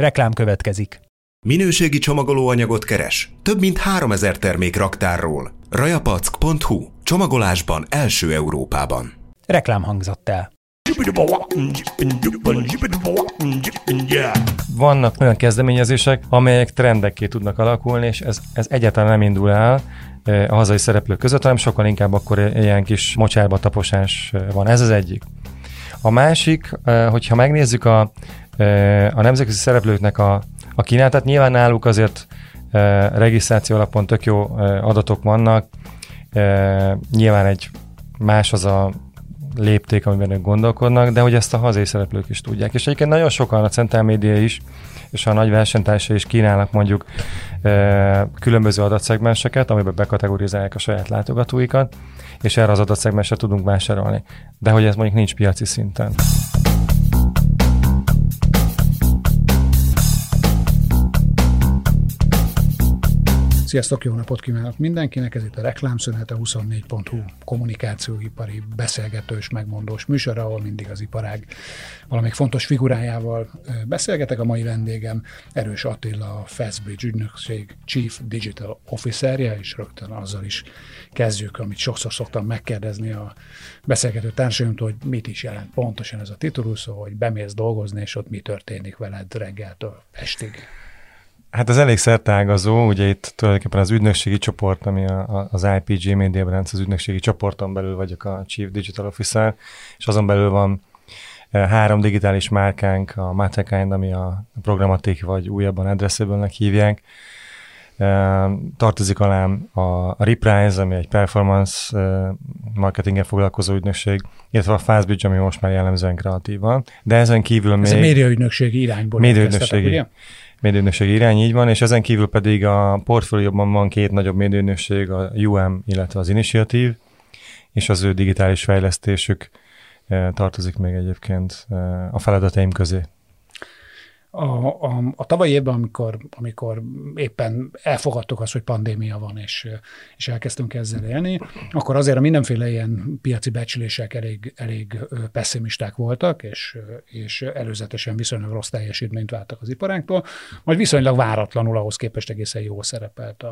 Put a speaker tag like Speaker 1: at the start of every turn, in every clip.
Speaker 1: Reklám következik.
Speaker 2: Minőségi csomagolóanyagot keres? Több mint 3000 termék raktárról. Rajapack.hu. Csomagolásban első Európában.
Speaker 1: Reklám hangzott el.
Speaker 3: Vannak olyan kezdeményezések, amelyek trendekké tudnak alakulni, és ez egyáltalán nem indul el a hazai szereplők között, hanem sokkal inkább akkor ilyen kis mocsárba taposás van. Ez az egyik. A másik, hogyha megnézzük a nemzetközi szereplőknek a kínálatát, nyilván náluk azért regisztráció alapon tök jó adatok vannak, nyilván egy más az a lépték, amiben ők gondolkodnak, de hogy ezt a hazai szereplők is tudják. És egyébként nagyon sokan, a Central Media is, és a nagy versenytársai is kínálnak mondjuk különböző adatszegmenseket, amiben bekategorizálják a saját látogatóikat, és erre az adatszegmensre tudunk vásárolni. De hogy ez mondjuk nincs piaci szinten.
Speaker 4: Sziasztok, jó napot kívánok mindenkinek, ez itt a Reklámszünet, a 24.hu kommunikációipari beszélgetős, megmondós műsor, ahol mindig az iparág valamelyik fontos figurájával beszélgetek. A mai vendégem Erős Attila, a Fastbridge ügynökség Chief Digital Officerje, és rögtön azzal is kezdjük, amit sokszor szoktam megkérdezni a beszélgető társaimtól, hogy mit is jelent pontosan ez a titulus, szóval, hogy bemész dolgozni, és ott mi történik veled reggeltől estig.
Speaker 3: Hát ez elég szerteágazó, ugye itt tulajdonképpen az ügynökségi csoport, ami az IPG Media Brands, az ügynökségi csoporton belül vagyok a Chief Digital Officer, és azon belül van 3 digitális márkánk, a Matekind, ami a Programmatic, vagy újabban Addressable-nek hívják. Tartozik alám a Reprise, ami egy performance marketinggel foglalkozó ügynökség, illetve a Fastbridge, ami most már jellemzően kreatívan. De ezen kívül még...
Speaker 4: Ez a médiaügynökségi irányból.
Speaker 3: Médiaügynökségi irány, így van, és ezen kívül pedig a portfólióban van 2 nagyobb médiaügynökség, a UM, illetve az Initiative, és az ő digitális fejlesztésük tartozik még egyébként a feladataim közé.
Speaker 4: A tavalyi évben, amikor éppen elfogadtuk azt, hogy pandémia van, és elkezdtünk ezzel élni, akkor azért a mindenféle ilyen piaci becslések elég pessimisták voltak, és előzetesen viszonylag rossz teljesítményt vártak az iparáktól, majd viszonylag váratlanul ahhoz képest egészen jól szerepelt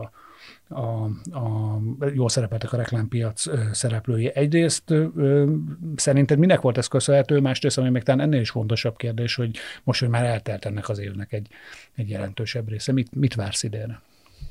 Speaker 4: jól szerepeltek a reklámpiac szereplői. Egyrészt szerinted minek volt ez köszönhető, másrészt, ami még talán ennél is fontosabb kérdés, hogy most, hogy már eltelt ennek az évnek egy jelentősebb része. Mit vársz idénre?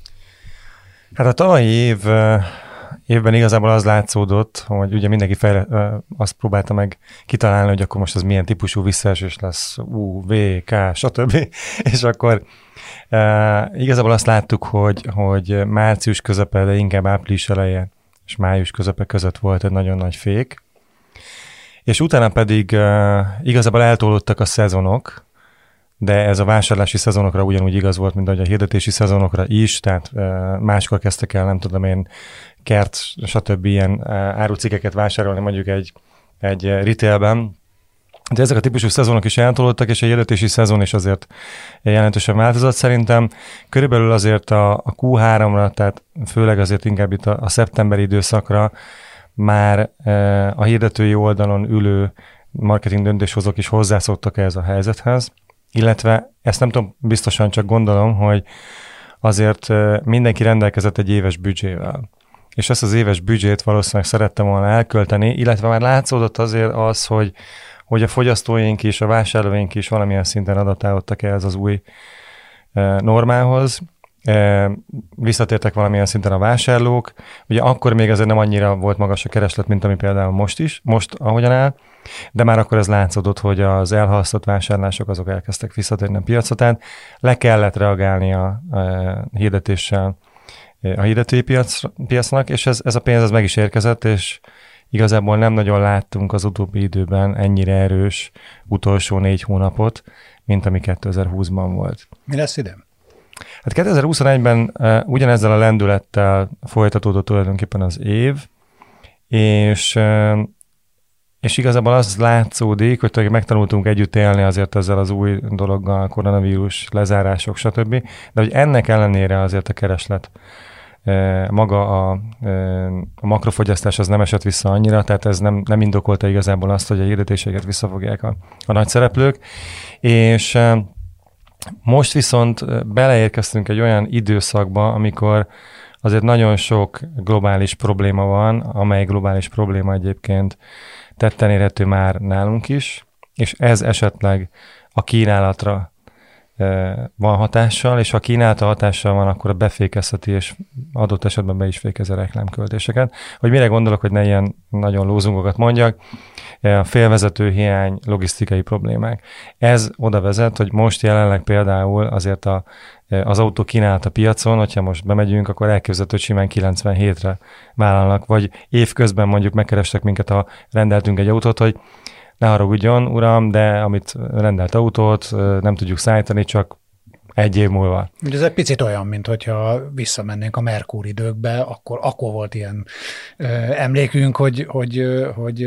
Speaker 3: Hát a tavalyi évben igazából az látszódott, hogy ugye mindenki azt próbálta meg kitalálni, hogy akkor most az milyen típusú visszaesés lesz, V, K, stb. És akkor igazából azt láttuk, hogy március közepe, de inkább április eleje és május közepe között volt egy nagyon nagy fék. És utána pedig igazából eltolódtak a szezonok, de ez a vásárlási szezonokra ugyanúgy igaz volt, mint ahogy a hirdetési szezonokra is, tehát máskor kezdtek el, nem tudom én, kert, stb. Ilyen árucikkeket vásárolni mondjuk egy retailben. De ezek a típusú szezonok is eltolódtak, és a hirdetési szezon is azért jelentősen változott. Szerintem körülbelül azért a Q3-ra, tehát főleg azért inkább itt a szeptemberi időszakra már a hirdetői oldalon ülő marketing döntéshozók is hozzászoktak ehhez a helyzethez, illetve ezt nem tudom, biztosan csak gondolom, hogy azért mindenki rendelkezett egy éves büdzsével. És ezt az éves büdzsét valószínűleg szerettem volna elkölteni, illetve már látszódott azért az, hogy a fogyasztóink is, a vásárlóink is valamilyen szinten adaptálódtak ehhez az új normához. Visszatértek valamilyen szinten a vásárlók. Ugye akkor még azért nem annyira volt magas a kereslet, mint ami például most ahogyan áll, de már akkor ez látszódott, hogy az elhalasztott vásárlások azok elkezdtek visszatérni a piacra, tehát le kellett reagálni a hirdetéssel a hirdetői piacnak, és ez a pénz meg is érkezett, és igazából nem nagyon láttunk az utóbbi időben ennyire erős utolsó 4 hónapot, mint ami 2020-ban volt.
Speaker 4: Mi lesz idén?
Speaker 3: Hát 2021-ben ugyanezzel a lendülettel folytatódott tulajdonképpen az év, és igazából az látszódik, hogy megtanultunk együtt élni azért ezzel az új dologgal, koronavírus, lezárások, stb. De hogy ennek ellenére azért a kereslet, maga a makrofogyasztás az nem esett vissza annyira, tehát ez nem indokolta igazából azt, hogy a hirdetéseket visszafogják a nagy szereplők, és Most viszont beleérkeztünk egy olyan időszakba, amikor azért nagyon sok globális probléma van, amely globális probléma egyébként tetten érhető már nálunk is, és ez esetleg a kínálatra van hatással, és ha kínálata hatással van, akkor a befékezheti, és adott esetben be is fékez a reklámköltéseket. Hogy mire gondolok, hogy ne ilyen nagyon lózungokat mondjak, a félvezető hiány, logisztikai problémák. Ez oda vezet, hogy most jelenleg például azért az autó kínálat a piacon, hogyha most bemegyünk, akkor elképzelhető, hogy simán 97-re vállalnak, vagy évközben mondjuk megkerestek minket, ha rendeltünk egy autót, hogy ne haragudjon, uram, de amit rendelt autót nem tudjuk szállítani, csak egy év múlva.
Speaker 4: Ez egy picit olyan, mint hogyha visszamennénk a Merkur időkbe, akkor volt ilyen emlékünk, hogy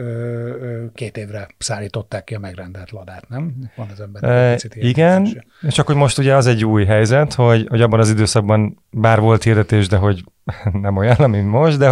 Speaker 4: 2 évre szállították ki a megrendelt ladát, nem? Van az ember picit ilyen.
Speaker 3: Igen, csak hogy most ugye az egy új helyzet, hogy abban az időszakban bár volt hirdetés, de hogy nem olyan, mint most, de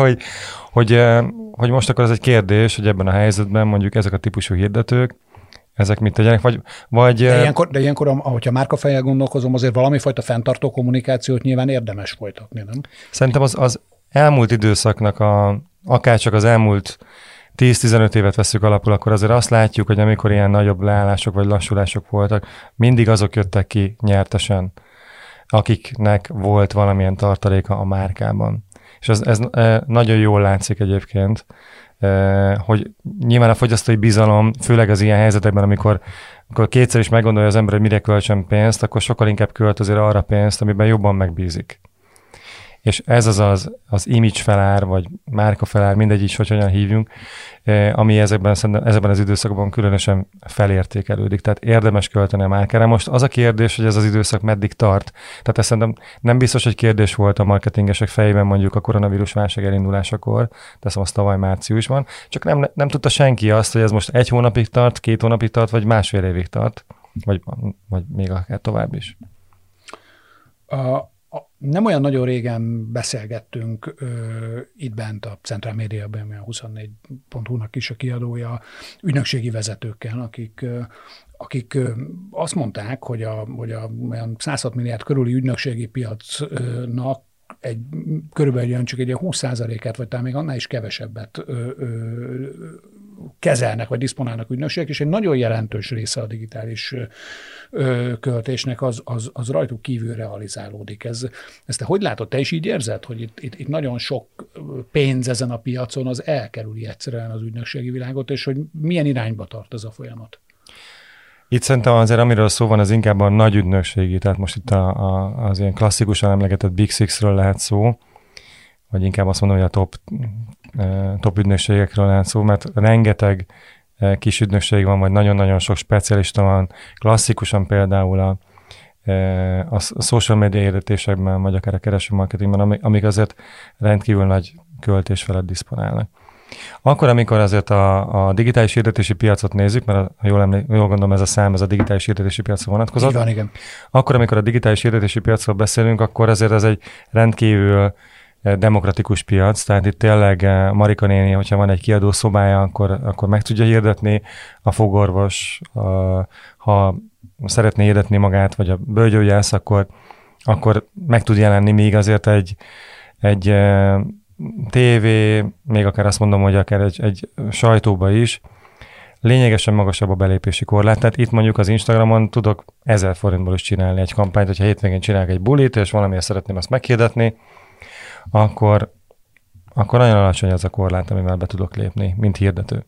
Speaker 3: hogy most akkor ez egy kérdés, hogy ebben a helyzetben mondjuk ezek a típusú hirdetők, ezek mit tegyenek, vagy...
Speaker 4: De ilyenkor, ahogyha márkafejjel gondolkozom, azért valamifajta fenntartó kommunikációt nyilván érdemes folytatni, nem?
Speaker 3: Szerintem az elmúlt időszaknak, akárcsak az elmúlt 10-15 évet veszük alapul, akkor azért azt látjuk, hogy amikor ilyen nagyobb leállások vagy lassulások voltak, mindig azok jöttek ki nyertesen, akiknek volt valamilyen tartaléka a márkában. És ez nagyon jól látszik egyébként, hogy nyilván a fogyasztói bizalom, főleg az ilyen helyzetekben, amikor kétszer is meggondolja az ember, hogy mire költsön pénzt, akkor sokkal inkább költ azért arra pénzt, amiben jobban megbízik. És ez az image felár, vagy márka felár, mindegy is, hogy hogyan hívjunk, ami ezekben az időszakban különösen felértékelődik. Tehát érdemes költeni a márkára. Most az a kérdés, hogy ez az időszak meddig tart. Tehát ez szerintem nem biztos, hogy kérdés volt a marketingesek fejében mondjuk a koronavírus válság elindulásakor, teszem azt tavaly márciusban, csak nem tudta senki azt, hogy ez most 1 hónapig tart, 2 hónapig tart, vagy másfél évig tart, vagy még akár tovább is.
Speaker 4: Nem olyan nagyon régen beszélgettünk itt bent a Centrál Médiában, ami a 24.hu-nak is a kiadója, ügynökségi vezetőkkel, akik azt mondták, hogy olyan 106 milliárd körüli ügynökségi piacnak körülbelül csak egy 20%-át, vagy talán még annál is kevesebbet kezelnek, vagy diszponálnak ügynökségek, és egy nagyon jelentős része a digitális költésnek az rajtuk kívül realizálódik. Ezt te hogy látod? Te is így érzed, hogy itt nagyon sok pénz ezen a piacon az elkerüli egyszerűen az ügynökségi világot, és hogy milyen irányba tart ez a folyamat?
Speaker 3: Itt szerintem azért, amiről szó van, az inkább a nagy ügynökségi, tehát most itt az ilyen klasszikusan emlegetett Big Six-ről lehet szó, vagy inkább azt mondom, hogy a top ügynökségekről lehet szó, mert rengeteg kis ügynökség van, vagy nagyon-nagyon sok specialista van, klasszikusan például a social media hirdetésekben, vagy akár a kereső marketingben, amik azért rendkívül nagy költés felett diszponálnak. Akkor, amikor azért a digitális hirdetési piacot nézzük, mert ha jól gondolom ez a szám, ez a digitális hirdetési piacra vonatkozott.
Speaker 4: Van, igen.
Speaker 3: Akkor, amikor a digitális hirdetési piacról beszélünk, akkor azért ez egy rendkívül demokratikus piac, tehát itt tényleg Marika néni, hogyha van egy kiadó szobája, akkor meg tudja hirdetni, a fogorvos, ha szeretné hirdetni magát, vagy a bölgyógyász, akkor meg tud jelenni, még azért egy tévé, még akár azt mondom, hogy akár egy sajtóba is, lényegesen magasabb a belépési korlát. Tehát itt mondjuk az Instagramon tudok 1000 forintból is csinálni egy kampányt, hogyha hétvégén csinálok egy bulit, és valamiért szeretném azt meghirdetni, akkor nagyon alacsony az a korlát, amivel be tudok lépni, mint hirdető.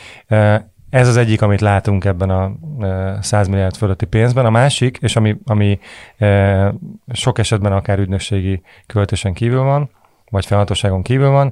Speaker 3: Ez az egyik, amit látunk ebben a 100 milliárd fölötti pénzben. A másik, és ami sok esetben akár ügynökségi költésen kívül van, vagy felhatóságon kívül van.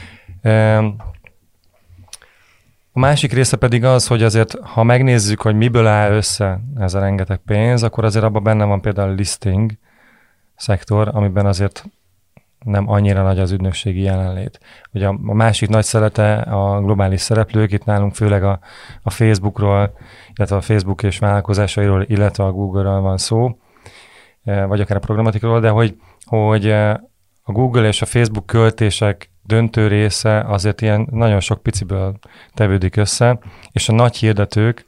Speaker 3: A másik része pedig az, hogy azért, ha megnézzük, hogy miből áll össze ez a rengeteg pénz, akkor azért abban benne van például a listing szektor, amiben azért nem annyira nagy az ügynökségi jelenlét. Ugye a másik nagy szelete a globális szereplők, itt nálunk főleg a Facebookról, illetve a Facebook és vállalkozásairól, illetve a Google-ről van szó, vagy akár a programatikról, de hogy a Google és a Facebook költések döntő része azért ilyen nagyon sok piciből tevődik össze, és a nagy hirdetők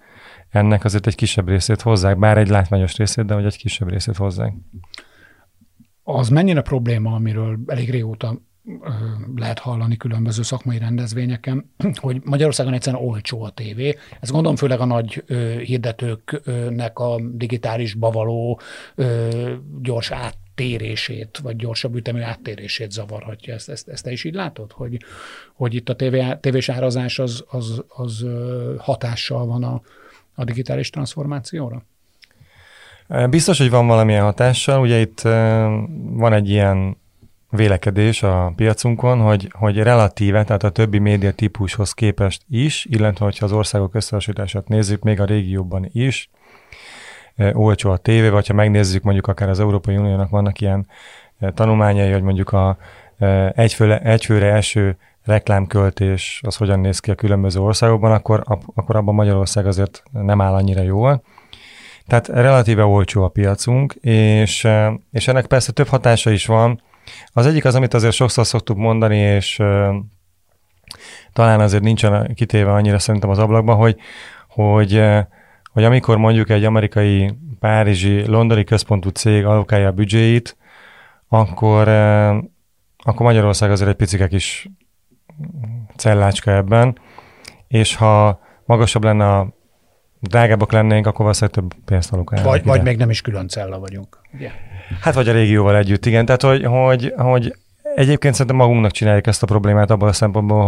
Speaker 3: ennek azért egy kisebb részét hozzák, bár egy látványos részét, de hogy egy kisebb részét hozzák.
Speaker 4: Az mennyire probléma, amiről elég régóta lehet hallani különböző szakmai rendezvényeken, hogy Magyarországon egyszerűen olcsó a tévé. Ez gondolom főleg a nagy hirdetőknek a digitálisba való gyors áttérését, vagy gyorsabb ütemű áttérését zavarhatja. Ezt te is így látod, hogy itt a tévés árazás az hatással van a digitális transformációra?
Speaker 3: Biztos, hogy van valamilyen hatással. Ugye itt van egy ilyen vélekedés a piacunkon, hogy relatíve, tehát a többi média típushoz képest is, illetve hogyha az országok összehasonlítását nézzük, még a régióban is, olcsó a tévé, vagy ha megnézzük, mondjuk akár az Európai Uniónak vannak ilyen tanulmányai, hogy mondjuk egyfőre eső reklámköltés, az hogyan néz ki a különböző országokban, akkor abban Magyarország azért nem áll annyira jól. Tehát relatíve olcsó a piacunk, és ennek persze több hatása is van. Az egyik az, amit azért sokszor szoktuk mondani, és talán azért nincsen kitéve annyira szerintem az ablakban, hogy amikor mondjuk egy amerikai, párizsi, londoni központú cég allokálja a büdzséit, akkor Magyarország azért egy picike kis cellácska ebben, és ha magasabb lenne drágábbak lennénk, akkor valószínűleg több pénzt allokálnak.
Speaker 4: Vagy még nem is külön cella vagyunk. Yeah.
Speaker 3: Hát vagy a régióval együtt, igen. Tehát, hogy egyébként szerintem magunknak csináljuk ezt a problémát abban a szempontból,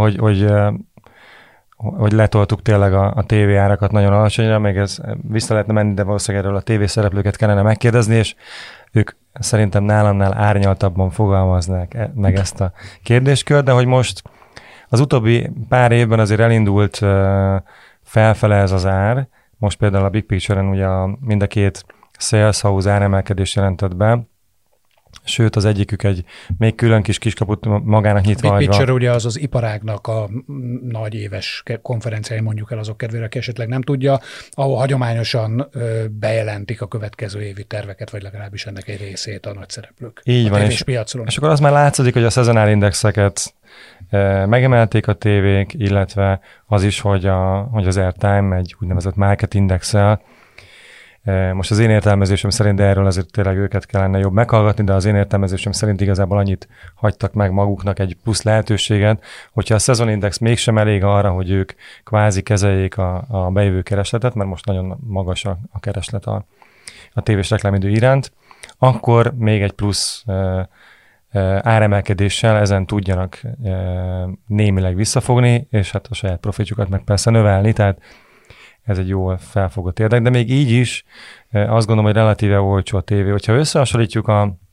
Speaker 3: hogy letoltuk tényleg a tévé árakat nagyon alacsonyra, még ez vissza lehetne menni, de valószínűleg erről a tévé szereplőket kellene megkérdezni, és ők szerintem nálamnál árnyaltabban fogalmaznák meg ezt a kérdéskört, de hogy most az utóbbi pár évben azért elindult felfele ez az ár. Most például a Big Picture-en ugye mind a két sales house áremelkedést jelentett be, sőt az egyikük egy még külön kiskaput magának nyitva
Speaker 4: hagyva.
Speaker 3: Big
Speaker 4: Picture ugye az az iparágnak a nagy éves konferenciái, mondjuk el azok kedvére, aki esetleg nem tudja, ahol hagyományosan bejelentik a következő évi terveket, vagy legalábbis ennek egy részét a nagy szereplők.
Speaker 3: Így van, és akkor az már látszik, hogy a szezonál indexeket megemelték a tévék, illetve az is, hogy az Airtime egy úgynevezett market indexel. Most az én értelmezésem szerint, de erről azért tényleg őket kellene jobb meghallgatni, de az én értelmezésem szerint igazából annyit hagytak meg maguknak egy plusz lehetőséget, hogyha a szezonindex mégsem elég arra, hogy ők kvázi kezeljék a bejövő keresletet, mert most nagyon magas a kereslet a tévés reklámidő iránt, akkor még egy plusz áremelkedéssel ezen tudjanak némileg visszafogni, és hát a saját profitjukat meg persze növelni, tehát ez egy jól felfogott érdek, de még így is azt gondolom, hogy relatíve olcsó a tévé. Hogyha összehasonlítjuk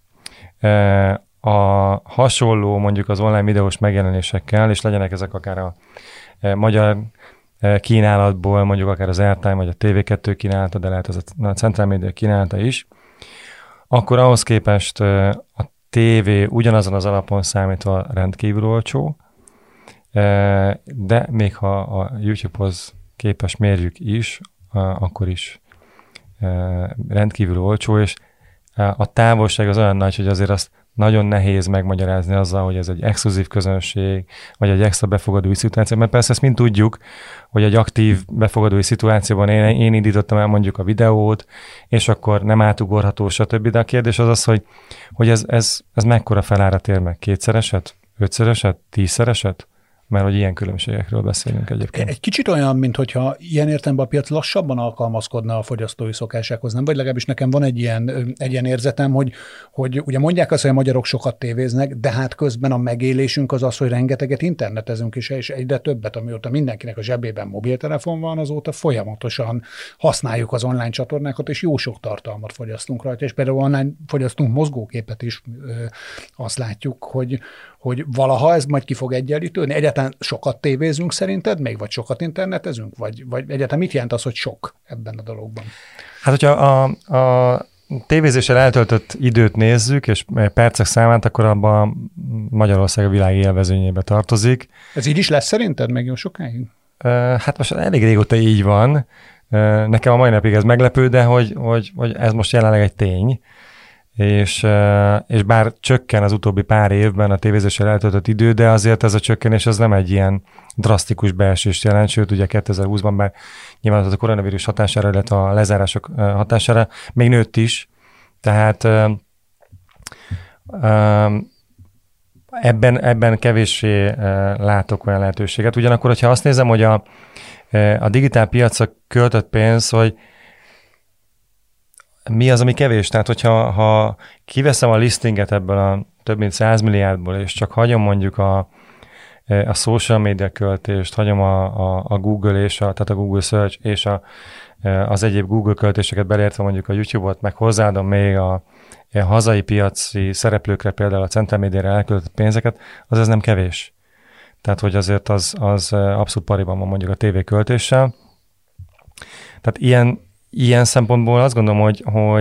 Speaker 3: a hasonló mondjuk az online videós megjelenésekkel, és legyenek ezek akár a magyar kínálatból, mondjuk akár az Airtime vagy a TV2 kínálata, de lehet ez a Central Media kínálata is, akkor ahhoz képest a tévé ugyanazon az alapon számítva rendkívül olcsó, de még ha a YouTube-hoz képes mérjük is, akkor is rendkívül olcsó, és a távolság az olyan nagy, hogy azért azt nagyon nehéz megmagyarázni azzal, hogy ez egy exkluzív közönség, vagy egy extra befogadói szituáció, mert persze ezt mind tudjuk, hogy egy aktív befogadói szituációban én indítottam el mondjuk a videót, és akkor nem átugorható, stb. De a kérdés az, hogy ez mekkora felárat ér meg? 2-szereset? 5-szereset? 10-szereset? Mert hogy ilyen különbségekről beszélünk egyébként.
Speaker 4: Egy kicsit olyan, mintha ilyen értelemben a piac lassabban alkalmazkodna a fogyasztói szokásához, nem? Vagy legalábbis nekem van egy ilyen érzetem, hogy ugye mondják azt, hogy a magyarok sokat tévéznek, de hát közben a megélésünk az, hogy rengeteget internetezünk, és egyre többet, amióta mindenkinek a zsebében mobiltelefon van, azóta folyamatosan használjuk az online csatornákat, és jó sok tartalmat fogyasztunk rajta, és például online fogyasztunk mozgóképet is, azt látjuk, hogy valaha ez majd ki fog egyenlítődni. Egyáltalán sokat tévézünk szerinted még, vagy sokat internetezünk? Vagy egyáltalán mit jelent az, hogy sok ebben a dologban?
Speaker 3: Hát, hogyha a tévézéssel eltöltött időt nézzük, és percek számát, akkor abban Magyarország a világ élvezőnyébe tartozik.
Speaker 4: Ez így is lesz szerinted még jó sokáig?
Speaker 3: Hát most elég régóta így van. Nekem a mai napig ez meglepő, de hogy ez most jelenleg egy tény. és bár csökken az utóbbi pár évben a tévézéssel eltöltött idő, de azért ez a csökkenés az nem egy ilyen drasztikus beesést jelent, sőt ugye 2020-ban bár nyilván a koronavírus hatására, illetve a lezárások hatására még nőtt is, tehát ebben kevéssé látok olyan lehetőséget. Ugyanakkor, hogyha azt nézem, hogy a digitál piacra költött pénz, hogy mi az, ami kevés? Tehát, hogyha kiveszem a listinget ebből a több mint 100 milliárdból, és csak hagyom mondjuk a social media költést, hagyom a Google tehát a Google Search és az egyéb Google költéseket beleértve mondjuk a YouTube-ot, meg hozzáadom még a hazai piaci szereplőkre, például a Central Médiára elköltött pénzeket, az ez nem kevés. Tehát, hogy azért az abszolút pariban van mondjuk a TV költéssel. Tehát ilyen szempontból azt gondolom,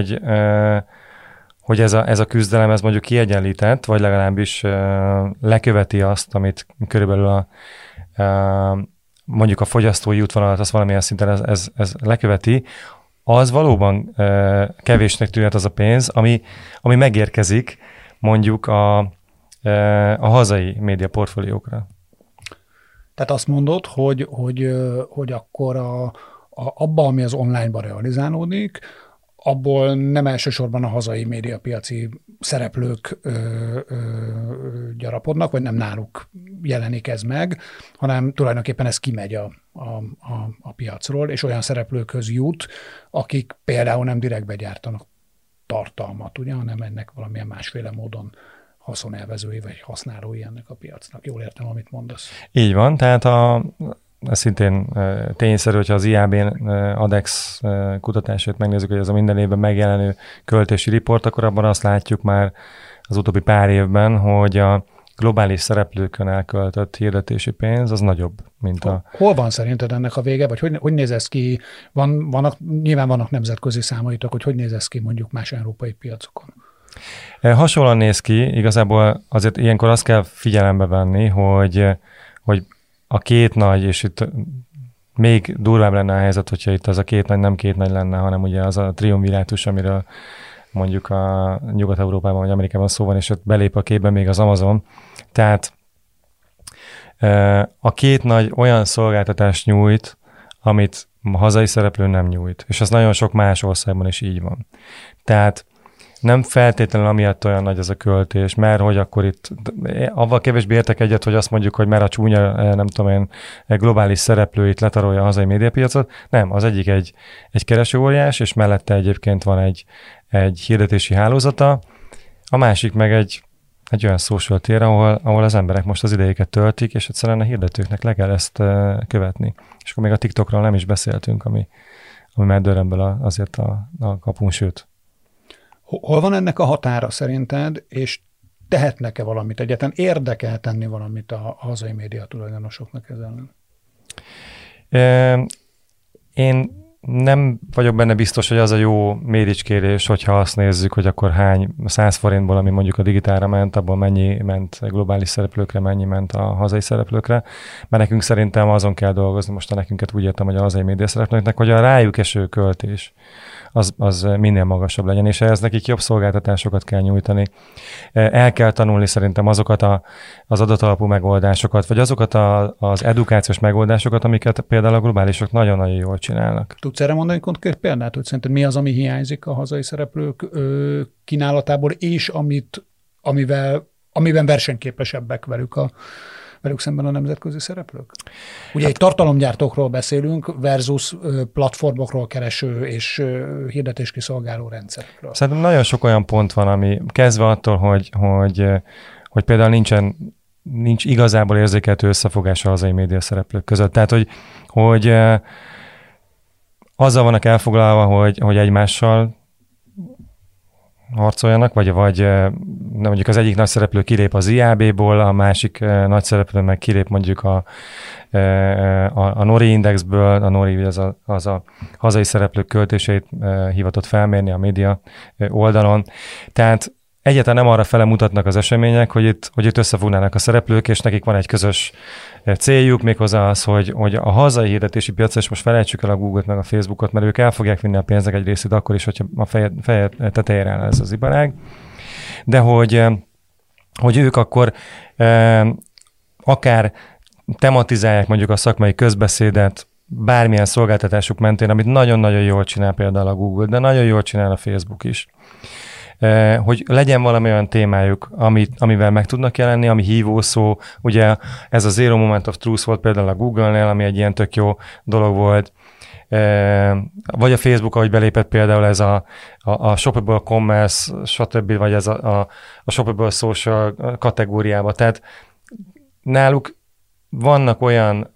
Speaker 3: hogy ez a küzdelem, ez mondjuk kiegyenlített, vagy legalábbis leköveti azt, amit körülbelül mondjuk a fogyasztói útvonalat, az valamilyen szinten ez leköveti, az valóban kevésnek tűnhet az a pénz, ami megérkezik mondjuk a hazai média portfóliókra.
Speaker 4: Tehát azt mondod, hogy akkor abba, ami az online-ban realizálódik, abból nem elsősorban a hazai médiapiaci szereplők gyarapodnak, vagy nem náluk jelenik ez meg, hanem tulajdonképpen ez kimegy a piacról, és olyan szereplőkhöz jut, akik például nem direktbe gyártanak tartalmat, ugye, hanem ennek valamilyen másféle módon haszonélvezői vagy használói ennek a piacnak. Jól értem, amit mondasz.
Speaker 3: Így van, tehát ez szintén tényszerű, hogyha az IAB-n ADEX kutatását megnézzük, hogy ez a minden évben megjelenő költési riport, akkor abban azt látjuk már az utóbbi pár évben, hogy a globális szereplőkön elköltött hirdetési pénz az nagyobb, mint
Speaker 4: Hol van szerinted ennek a vége, vagy hogy néz ez ki? Nyilván vannak nemzetközi számaitok, hogy néz ez ki mondjuk más európai piacokon?
Speaker 3: Hasonlóan néz ki, igazából azért ilyenkor azt kell figyelembe venni, hogy a két nagy, és itt még durvább lenne a helyzet, hogyha itt az a két nagy nem két nagy lenne, hanem ugye az a triumvirátus, amiről mondjuk a Nyugat-Európában vagy Amerikában szó van, és ott belép a képbe még az Amazon. Tehát a két nagy olyan szolgáltatást nyújt, amit a hazai szereplő nem nyújt. És az nagyon sok más országban is így van. Tehát nem feltétlenül amiatt olyan nagy ez a költés, mert hogy akkor itt avval kevésbé értek egyet, hogy azt mondjuk, hogy mert a csúnya, nem tudom én, globális szereplő itt letarolja a hazai médiapiacot. Nem, az egyik egy keresőóriás, és mellette egyébként van egy hirdetési hálózata, a másik meg egy olyan social tér, ahol az emberek most az idejéket töltik, és egyszerűen a hirdetőknek le kell ezt követni. És akkor még a TikTokról nem is beszéltünk, ami már dörremből azért a kapun, sőt.
Speaker 4: Hol van ennek a határa szerinted, és tehetnek-e valamit? Egyáltalán érdekel tenni valamit a hazai média tulajdonosoknak ezzel?
Speaker 3: Én nem vagyok benne biztos, hogy az a jó méricskérés, hogyha azt nézzük, hogy akkor hány 100 forintból, ami mondjuk a digitálra ment, abból mennyi ment globális szereplőkre, mennyi ment a hazai szereplőkre, mert nekünk szerintem azon kell dolgozni, most nekünket úgy értem, hogy a hazai média szereplőknek, hogy a rájuk eső költés az minél magasabb legyen, és ehhez nekik jobb szolgáltatásokat kell nyújtani. El kell tanulni szerintem azokat az adatalapú megoldásokat, vagy azokat az edukációs megoldásokat, amiket például a globálisok nagyon-nagyon jól csinálnak.
Speaker 4: Tudsz erre mondani konkrét példát, hogy szerinted mi az, ami hiányzik a hazai szereplők kínálatából, és amiben versenyképesebbek velük szemben a nemzetközi szereplők? Ugye egy tartalomgyártókról beszélünk versus platformokról, kereső és hirdetéskiszolgáló rendszerekről.
Speaker 3: Szerintem nagyon sok olyan pont van, ami kezdve attól, hogy például nincs igazából érzékelhető összefogás a hazai média szereplők között. Tehát, hogy azzal vannak elfoglalva, hogy egymással harcoljanak, vagy mondjuk az egyik nagy szereplő kilép az IAB-ból, a másik nagy szereplő meg kilép mondjuk a Nori Indexből, a Nori az a hazai szereplők költéseit hivatott felmérni a média oldalon. Tehát egyáltalán nem arra fele mutatnak az események, hogy itt összefognának a szereplők, és nekik van egy közös céljuk, méghozzá az, hogy a hazai hirdetési piacra, és most felejtsük el a Google-t meg a Facebookot, mert ők el fogják vinni a pénznek egy részét akkor is, hogyha a feje tetejére áll ez az iparág, de hogy ők akkor akár tematizálják mondjuk a szakmai közbeszédet, bármilyen szolgáltatásuk mentén, amit nagyon-nagyon jól csinál például a Google, de nagyon jól csinál a Facebook is. Hogy legyen valami olyan témájuk, amivel meg tudnak jelenni, ami hívószó. Ugye ez a Zero Moment of Truth volt például a Google-nél, ami egy ilyen tök jó dolog volt. Vagy a Facebook, ahogy belépett például ez a shoppable commerce, stb., vagy ez a shoppable social kategóriába. Tehát náluk vannak olyan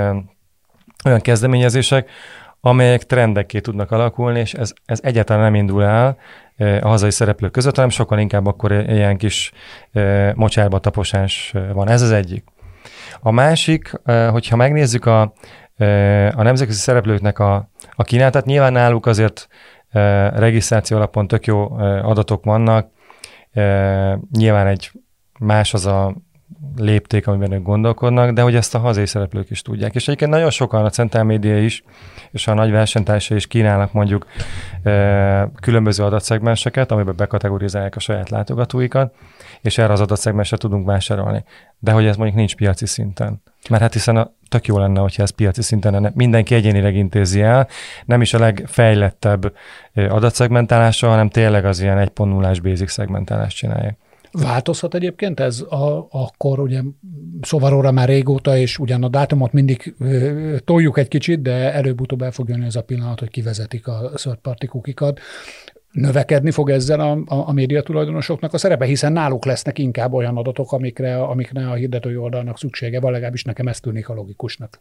Speaker 3: kezdeményezések, amelyek trendekké tudnak alakulni, és ez egyáltalán nem indul el a hazai szereplők között, hanem sokkal inkább akkor ilyen kis mocsárba taposás van. Ez az egyik. A másik, hogyha megnézzük a nemzetközi szereplőknek a kínálatát, nyilván náluk azért regisztráció alapon tök jó adatok vannak, nyilván egy más az a lépték, amiben ők gondolkodnak, de hogy ezt a hazai szereplők is tudják. És egyébként nagyon sokan a Central Media is, és a nagy versenytársai is kínálnak mondjuk különböző adatszegmenseket, amiben bekategorizálják a saját látogatóikat, és erre az adatszegmensre tudunk vásárolni. De hogy ez mondjuk nincs piaci szinten. Mert hát hiszen tök jó lenne, hogyha ez piaci szinten lenne. Mindenki egyénileg intézi el, nem is a legfejlettebb adatszegmentálása, hanem tényleg az ilyen 1.0-ás basic szegmentálást csinálják.
Speaker 4: Változhat egyébként ez akkor ugye szóval már régóta, és ugyan a dátumot mindig toljuk egy kicsit, de előbb-utóbb el fog jönni ez a pillanat, hogy kivezetik a third party cookie-kat. Növekedni fog ezzel a média tulajdonosoknak a szerepe, hiszen náluk lesznek inkább olyan adatok, amikre a hirdetői oldalnak szüksége van, legalábbis nekem ez tűnik a logikusnak.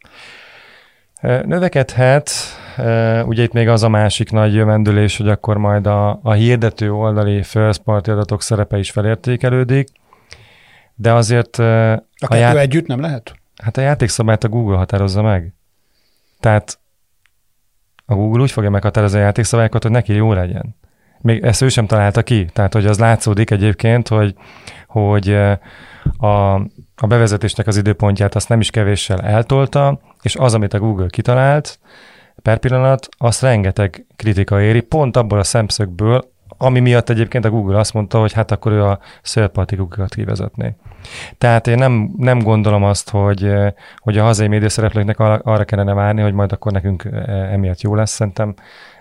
Speaker 3: Növekedhet, ugye itt még az a másik nagy jövendőlés, hogy akkor majd a hirdető oldali first party adatok szerepe is felértékelődik, de azért...
Speaker 4: A kettő együtt nem lehet?
Speaker 3: Hát a játékszabályt a Google határozza meg. Tehát a Google úgy fogja meghatározni a játékszabályokat, hogy neki jó legyen. Még ezt ő sem találta ki. Tehát, hogy az látszódik egyébként, hogy a bevezetésnek az időpontját azt nem is kevéssel eltolta, és az, amit a Google kitalált per pillanat, azt rengeteg kritika éri, pont abból a szemszögből, ami miatt egyébként a Google azt mondta, hogy hát akkor ő a third party cookie-kat kivezetné. Tehát én nem gondolom azt, hogy a hazai média szereplőknek arra kellene várni, hogy majd akkor nekünk emiatt jó lesz. Szerintem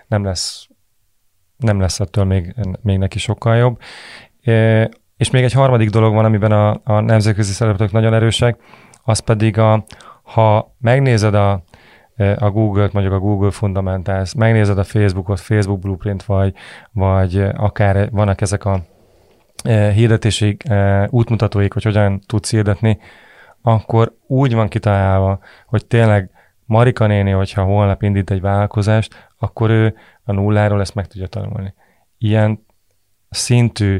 Speaker 3: nem lesz attól még neki sokkal jobb. És még egy harmadik dolog van, amiben a nemzetközi szereplők nagyon erősek, az pedig ha megnézed a Google-t, mondjuk a Google Fundamentals, megnézed a Facebookot, Facebook Blueprint, vagy akár vannak ezek a hirdetési útmutatóik, hogy hogyan tudsz hirdetni, akkor úgy van kitalálva, hogy tényleg Marika néni, hogyha holnap indít egy vállalkozást, akkor ő a nulláról ezt meg tudja tanulni. Ilyen szintű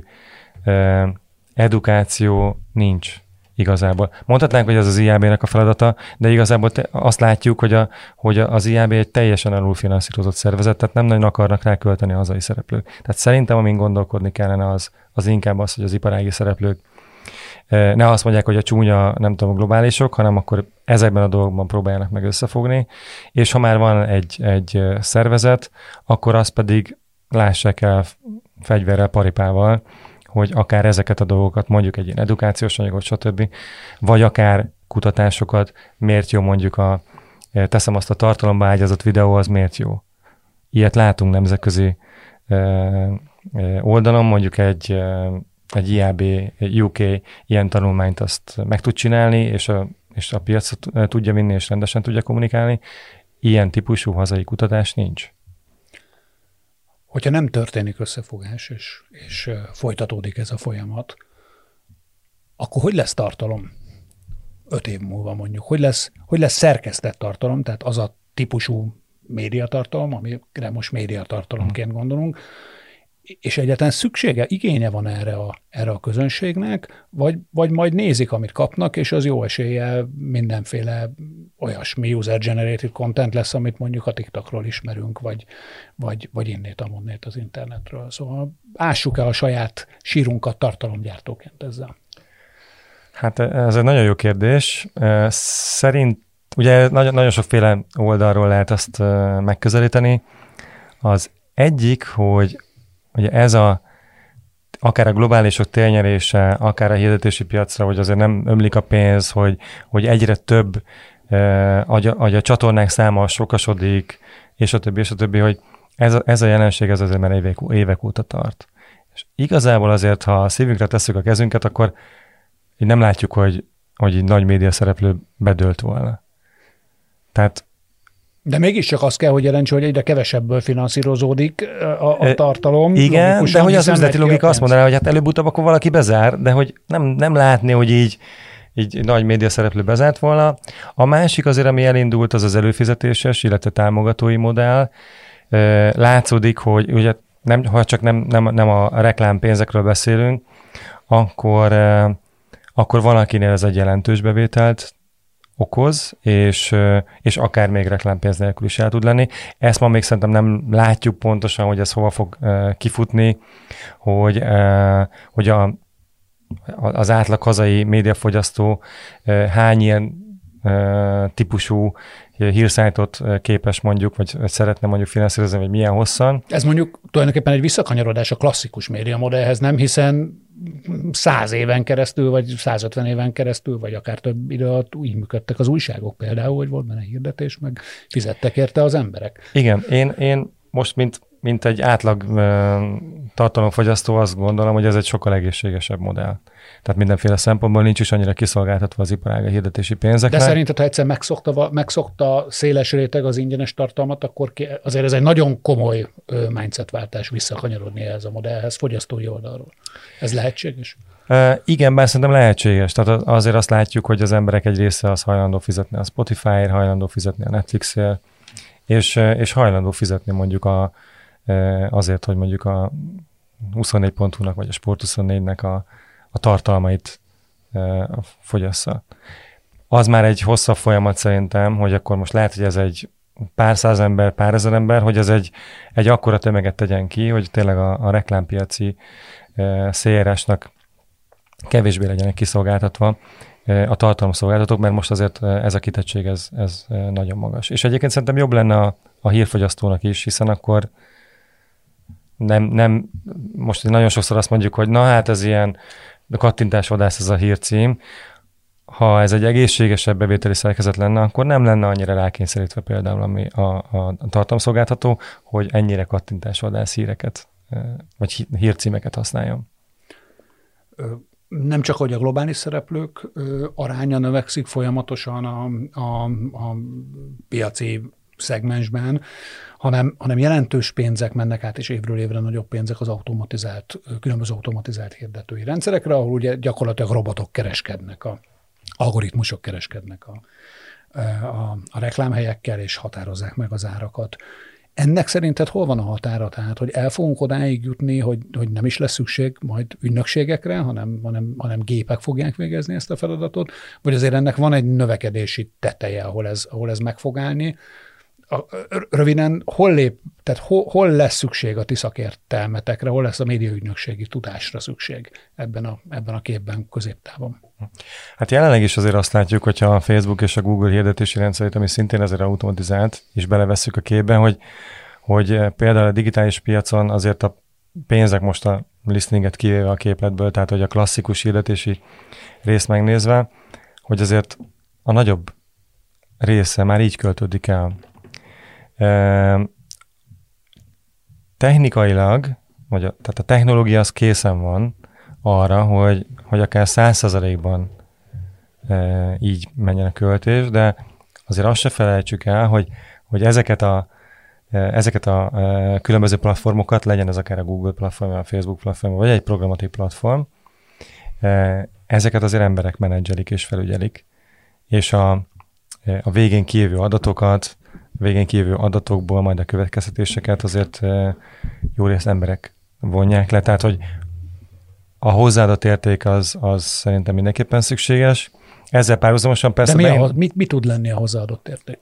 Speaker 3: edukáció nincs igazából. Mondhatnánk, hogy ez az IAB-nek a feladata, de igazából azt látjuk, hogy az IAB egy teljesen alulfinanszírozott szervezet, tehát nem nagyon akarnak rá költeni a hazai szereplők. Tehát szerintem, amin gondolkodni kellene, az inkább az, hogy az iparági szereplők ne azt mondják, hogy a csúnya, nem tudom, globálisok, hanem akkor ezekben a dolgokban próbáljanak meg összefogni, és ha már van egy szervezet, akkor azt pedig lássák el fegyverrel, paripával, hogy akár ezeket a dolgokat, mondjuk egy ilyen edukációs anyagot, stb., vagy akár kutatásokat, miért jó mondjuk teszem azt a tartalomba ágyazott videó, az miért jó. Ilyet látunk nemzetközi oldalon, mondjuk egy IAB UK ilyen tanulmányt azt meg tud csinálni, és a piacot tudja vinni, és rendesen tudja kommunikálni. Ilyen típusú hazai kutatás nincs.
Speaker 4: Hogyha nem történik összefogás, és folytatódik ez a folyamat, akkor hogy lesz tartalom 5 év múlva mondjuk? Hogy lesz szerkesztett tartalom, tehát az a típusú médiatartalom, amire most médiatartalomként gondolunk, és egyáltalán szüksége, igénye van erre a közönségnek, vagy majd nézik, amit kapnak, és az jó eséllyel mindenféle olyasmi user-generated content lesz, amit mondjuk a TikTokról ismerünk, vagy innét-amonnét az internetről. Szóval ássuk el a saját sírunkat tartalomgyártóként ezzel?
Speaker 3: Hát ez egy nagyon jó kérdés. Szerint ugye nagyon sokféle oldalról lehet azt megközelíteni. Az egyik, hogy ugye ez akár a globálisok térnyerése, akár a hirdetési piacra, hogy azért nem ömlik a pénz, hogy egyre több, a csatornák száma sokasodik, és a többi, hogy ez a jelenség ez azért már évek óta tart. És igazából azért, ha a szívünkre tesszük a kezünket, akkor így nem látjuk, hogy így nagy média szereplő bedőlt volna. Tehát
Speaker 4: de mégiscsak azt kell, hogy jelentse, hogy egyre kevesebből finanszírozódik a tartalom.
Speaker 3: Igen, de hogy az üzleti logika azt mondaná, hogy hát előbb-utóbb akkor valaki bezár, de hogy nem látni, hogy így nagy média szereplő bezárt volna. A másik azért, ami elindult, az előfizetéses, illetve támogatói modell. Látszódik, hogy ugye ha csak nem a reklámpénzekről beszélünk, akkor van, akinél ez egy jelentős bevételt okoz, és akár még reklámpénz nélkül is el tud lenni. Ezt ma még szerintem nem látjuk pontosan, hogy ez hova fog kifutni, hogy az átlag hazai médiafogyasztó hány ilyen típusú hírszájtot képes mondjuk, vagy szeretne mondjuk finanszírozni, vagy milyen hosszan.
Speaker 4: Ez mondjuk tulajdonképpen egy visszakanyarodás a klasszikus média modellhez, nem? Hiszen 100 éven keresztül, vagy 150 éven keresztül, vagy akár több idő alatt úgy működtek az újságok például, hogy volt benne hirdetés, meg fizettek érte az emberek.
Speaker 3: Igen, én most mint egy átlag tartalomfogyasztó azt gondolom, hogy ez egy sokkal egészségesebb modell. Tehát mindenféle szempontból nincs is annyira kiszolgáltatva az iparág a hirdetési pénzeknek.
Speaker 4: De szerinted, ha egyszer megszokta széles réteg az ingyenes tartalmat, akkor azért ez egy nagyon komoly mindsetváltás visszakanyarodni ehhez a modellhez fogyasztói oldalról. Ez lehetséges?
Speaker 3: Igen, bár szerintem lehetséges. Tehát azért azt látjuk, hogy az emberek egy része az hajlandó fizetni a Spotify-ért, hajlandó fizetni a Netflixért, és hajlandó fizetni mondjuk azért, hogy mondjuk a 24.hu-nak vagy a Sport24-nek a tartalmait fogyassza. Az már egy hosszabb folyamat szerintem, hogy akkor most lehet, hogy ez egy pár száz ember, pár ezer ember, hogy ez egy akkora tömeget tegyen ki, hogy tényleg a reklámpiaci széljárásnak kevésbé legyenek kiszolgáltatva a tartalomszolgáltatók, mert most azért ez a kitettség ez nagyon magas. És egyébként szerintem jobb lenne a hírfogyasztónak is, hiszen akkor nem most nagyon sokszor azt mondjuk, hogy na hát ez ilyen kattintásvadász ez a hírcím. Ha ez egy egészségesebb bevételi szerkezet lenne, akkor nem lenne annyira rákényszerítve például a tartalomszolgáltató, hogy ennyire kattintásvadász híreket, vagy hírcímeket használjon.
Speaker 4: Nem csak, hogy a globális szereplők aránya növekszik folyamatosan a piaci szegmensben, hanem jelentős pénzek mennek át, és évről évre nagyobb pénzek az különböző automatizált hirdetői rendszerekre, ahol ugye gyakorlatilag robotok kereskednek, algoritmusok kereskednek a reklámhelyekkel, és határozzák meg az árakat. Ennek szerinted hol van a határa? Tehát, hogy el fogunk odáig jutni, hogy nem is lesz szükség majd ügynökségekre, hanem gépek fogják végezni ezt a feladatot, vagy azért ennek van egy növekedési teteje, ahol ez meg fog állni. Röviden, hol lesz szükség a ti szakértelmetekre, hol lesz a médiaügynökségi tudásra szükség ebben a képben középtávon?
Speaker 3: Hát jelenleg is azért azt látjuk, hogyha a Facebook és a Google hirdetési rendszerét, ami szintén azért automatizált, és belevesszük a képben, hogy például a digitális piacon azért a pénzek most a listeninget kivéve a képletből, tehát hogy a klasszikus hirdetési részt megnézve, hogy azért a nagyobb része már így költődik el. Technikailag, tehát a technológia az készen van arra, hogy akár 100%-ban így menjen a költés, de azért azt se felejtsük el, hogy ezeket a különböző platformokat, legyen ez akár a Google platform, a Facebook platform, vagy egy programotik platform, ezeket azért emberek menedzselik és felügyelik, és a végén kijövő adatokból majd a következtetéseket azért jó részt emberek vonják le. Tehát, hogy a hozzáadott érték az szerintem mindenképpen szükséges. Ezzel párhuzamosan persze...
Speaker 4: De mi tud lenni a hozzáadott érték?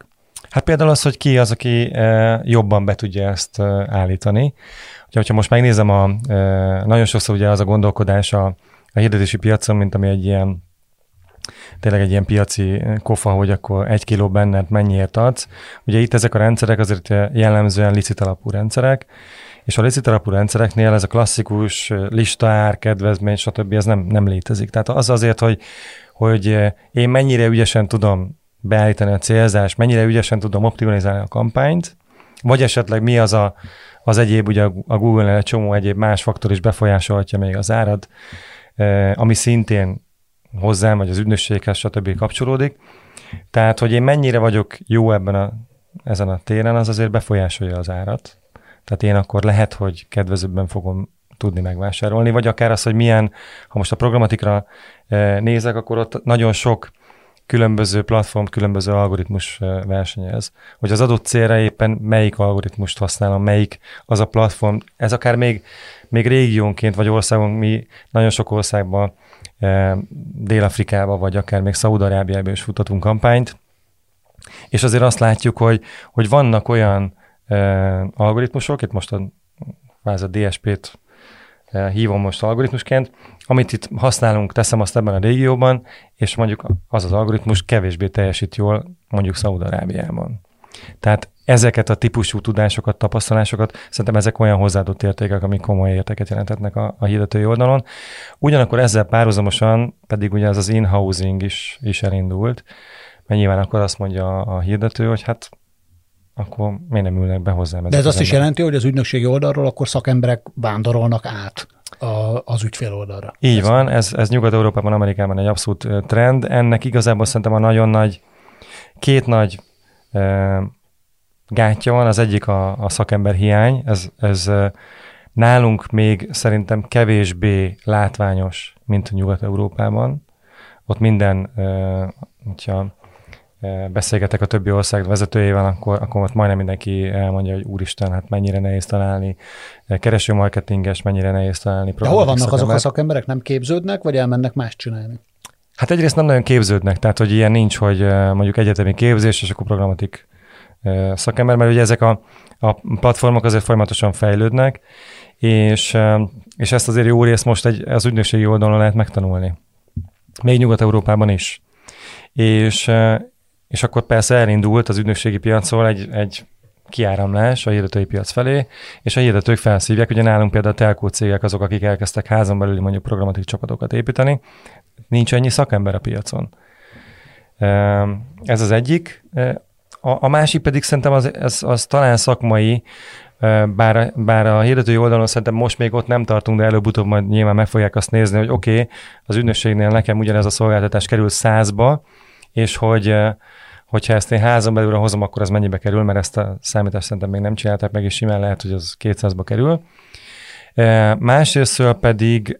Speaker 3: Hát például az, hogy ki az, aki jobban be tudja ezt állítani. Hogyha most megnézem, nagyon sokszor ugye az a gondolkodás a hirdetési piacon, mint ami tényleg egy ilyen piaci kofa, hogy akkor 1 kiló benned mennyiért adsz. Ugye itt ezek a rendszerek azért jellemzően licit alapú rendszerek, és a licit alapú rendszereknél ez a klasszikus listaár, kedvezmény, stb. Ez nem létezik. Tehát az azért, hogy én mennyire ügyesen tudom beállítani a célzást, mennyire ügyesen tudom optimalizálni a kampányt, vagy esetleg mi az egyéb, ugye a Google-nél egy csomó egyéb más faktor is befolyásolhatja még az árad, ami szintén hozzám, vagy az ügynökséghez, stb. Kapcsolódik. Tehát, hogy én mennyire vagyok jó ezen a téren, az azért befolyásolja az árat. Tehát én akkor lehet, hogy kedvezőbben fogom tudni megvásárolni, vagy akár az, hogy ha most a programatikra nézek, akkor ott nagyon sok különböző platform, különböző algoritmus versenyez. Hogy az adott célra éppen melyik algoritmust használom, melyik az a platform, ez akár még régiónként, vagy országon, mi nagyon sok országban, Dél-Afrikában, vagy akár még Szaúd-Arábiában is futtatunk kampányt, és azért azt látjuk, hogy vannak olyan algoritmusok, itt most a DSP-t hívom most algoritmusként, amit itt használunk, teszem azt ebben a régióban, és mondjuk az algoritmus kevésbé teljesít jól mondjuk Szaúd-Arábiában. Tehát ezeket a típusú tudásokat, tapasztalásokat, szerintem ezek olyan hozzáadott értékek, amik komoly értéket jelentetnek a hirdetői oldalon. Ugyanakkor ezzel párhuzamosan pedig ugye az in-housing is elindult, mert nyilván akkor azt mondja a hirdető, hogy hát akkor miért nem ülnek be hozzám.
Speaker 4: De ez azt is jelenti, hogy az ügynökségi oldalról akkor szakemberek vándorolnak át az ügyfél oldalra.
Speaker 3: Így van, ez Nyugat-Európában, Amerikában egy abszolút trend. Ennek igazából szerintem két nagy gátja van. Az egyik a szakember hiány. Ez nálunk még szerintem kevésbé látványos, mint Nyugat-Európában. Ott minden, hogyha beszélgetek a többi ország vezetőjével, akkor ott majdnem mindenki elmondja, hogy úristen, hát mennyire nehéz találni keresőmarketinges, mennyire nehéz találni.
Speaker 4: De hol vannak azok a szakemberek, nem képződnek, vagy elmennek más csinálni?
Speaker 3: Hát egyrészt nem nagyon képződnek, tehát hogy ilyen nincs, hogy mondjuk egyetemi képzés, és akkor programatik szakember, mert ugye ezek a platformok azért folyamatosan fejlődnek, és ezt azért jó részt most az ügynökségi oldalon lehet megtanulni. Még Nyugat-Európában is. És akkor persze elindult az ügynökségi piacról egy kiáramlás a hirdetői piac felé, és a hirdetők felszívják, ugye nálunk például a telkó cégek azok, akik elkezdtek házon belüli mondjuk programatik csapatokat építeni, nincs ennyi szakember a piacon. Ez az egyik. A másik pedig szerintem az talán szakmai, bár a hirdetői oldalon szerintem most még ott nem tartunk, de előbb-utóbb majd nyilván meg fogják azt nézni, hogy oké, az ügynökségnél nekem ugyanez a szolgáltatás kerül 100-ba, és hogyha ezt én házon belülre hozom, akkor az mennyibe kerül, mert ezt a számítást szerintem még nem csinálták meg, és simán lehet, hogy az 200-ba kerül. Másrésztől pedig,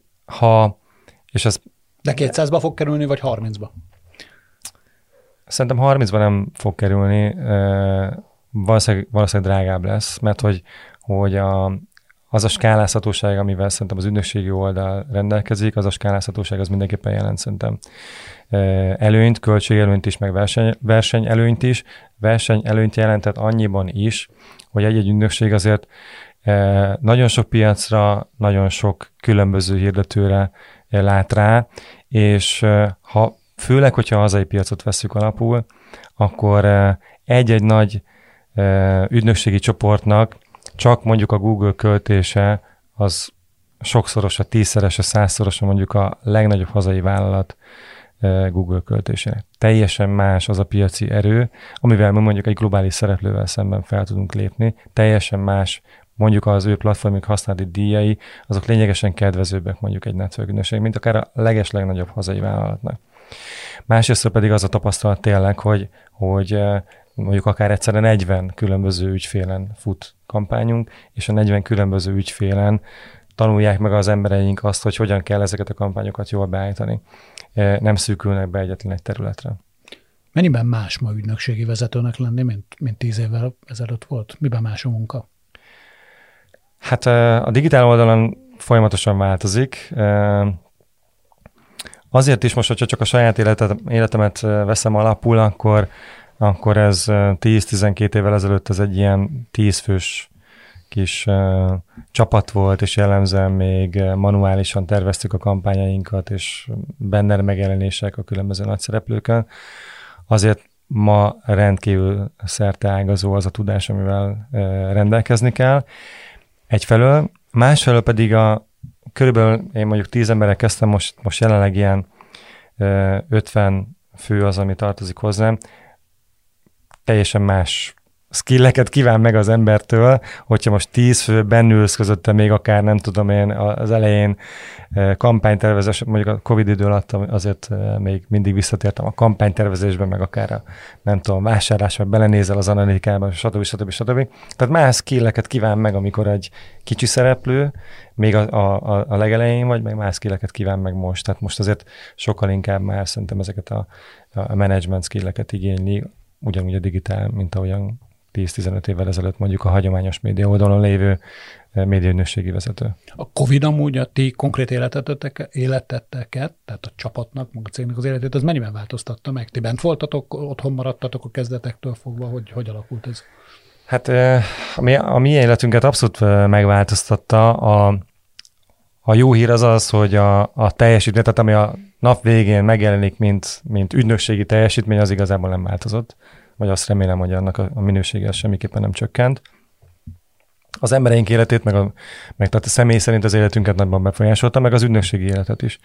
Speaker 4: De 200-ba fog kerülni, vagy 30-ba?
Speaker 3: Szerintem 30-ba nem fog kerülni, valószínűleg drágább lesz, mert hogy az a skálázhatóság, amivel szerintem az ügynökségi oldal rendelkezik, az a skálázhatóság az mindenképpen jelent szerintem előnyt, költségelőnyt is, meg versenyelőnyt is. Versenyelőnyt jelentett annyiban is, hogy egy ügynökség azért nagyon sok piacra, nagyon sok különböző hirdetőre lát rá, és főleg, hogyha a hazai piacot vesszük alapul, akkor egy-egy nagy ügynökségi csoportnak csak mondjuk a Google költése az sokszoros, a 10-szeres, a 100-szoros mondjuk a legnagyobb hazai vállalat Google költése. Teljesen más az a piaci erő, amivel mi mondjuk egy globális szereplővel szemben fel tudunk lépni. Teljesen más, mondjuk az ő platformjuk használati díjai, azok lényegesen kedvezőbbek mondjuk egy network ügynökség, mint akár a legnagyobb hazai vállalatnak. Másrészt pedig az a tapasztalat tényleg, hogy mondjuk akár egyszerre 40 különböző ügyfélen fut kampányunk, és a 40 különböző ügyfélen tanulják meg az embereink azt, hogy hogyan kell ezeket a kampányokat jól beállítani. Nem szűkülnek be egyetlen egy területre.
Speaker 4: Mennyiben más ma ügynökségi vezetőnek lenni, mint 10 évvel ezelőtt volt? Miben más a munka?
Speaker 3: Hát a digitál oldalon folyamatosan változik. Azért is most, hogyha csak a saját életemet veszem alapul, akkor akkor ez 10-12 évvel ezelőtt ez egy ilyen 10 fős kis csapat volt, és jellemzően még manuálisan terveztük a kampányainkat, és banner megjelenések a különböző nagyszereplőkön. Azért ma rendkívül szerteágazó az a tudás, amivel rendelkezni kell. Egyfelől, másfelől pedig körülbelül én mondjuk 10 emberrel kezdtem, most jelenleg ilyen 50 fő az, ami tartozik hozzám. Teljesen más skilleket kíván meg az embertől, hogyha most 10 fő bennülsz közötte még akár nem tudom én az elején kampánytervezés, mondjuk a Covid idő alatt azért még mindig visszatértem a kampánytervezésben, meg akár a nem tudom, vásárlásban belenézel az analitikában, stb. Tehát más skilleket kíván meg, amikor egy kicsi szereplő, még a legelején vagy, meg más skilleket kíván meg most. Tehát most azért sokkal inkább már szerintem ezeket a management skilleket igényli, ugyanúgy a digitál, mint ahogyan 10-15 évvel ezelőtt mondjuk a hagyományos média oldalon lévő médiaügynökségi vezető.
Speaker 4: A Covid amúgy a ti konkrét életeteket, tehát a csapatnak, a cégnek az életét, az mennyiben változtatta meg? Ti bent voltatok, otthon maradtatok a kezdetektől fogva, hogy alakult ez?
Speaker 3: Hát a mi életünket abszolút megváltoztatta. A jó hír az az, hogy a teljesítmény, tehát ami a nap végén megjelenik, mint ügynökségi teljesítmény, az igazából nem változott. Vagy azt remélem, hogy annak a minősége semmiképpen nem csökkent. Az embereink életét, meg tehát a személy szerint az életünket nagyban befolyásolta, meg az ügynökségi életet is.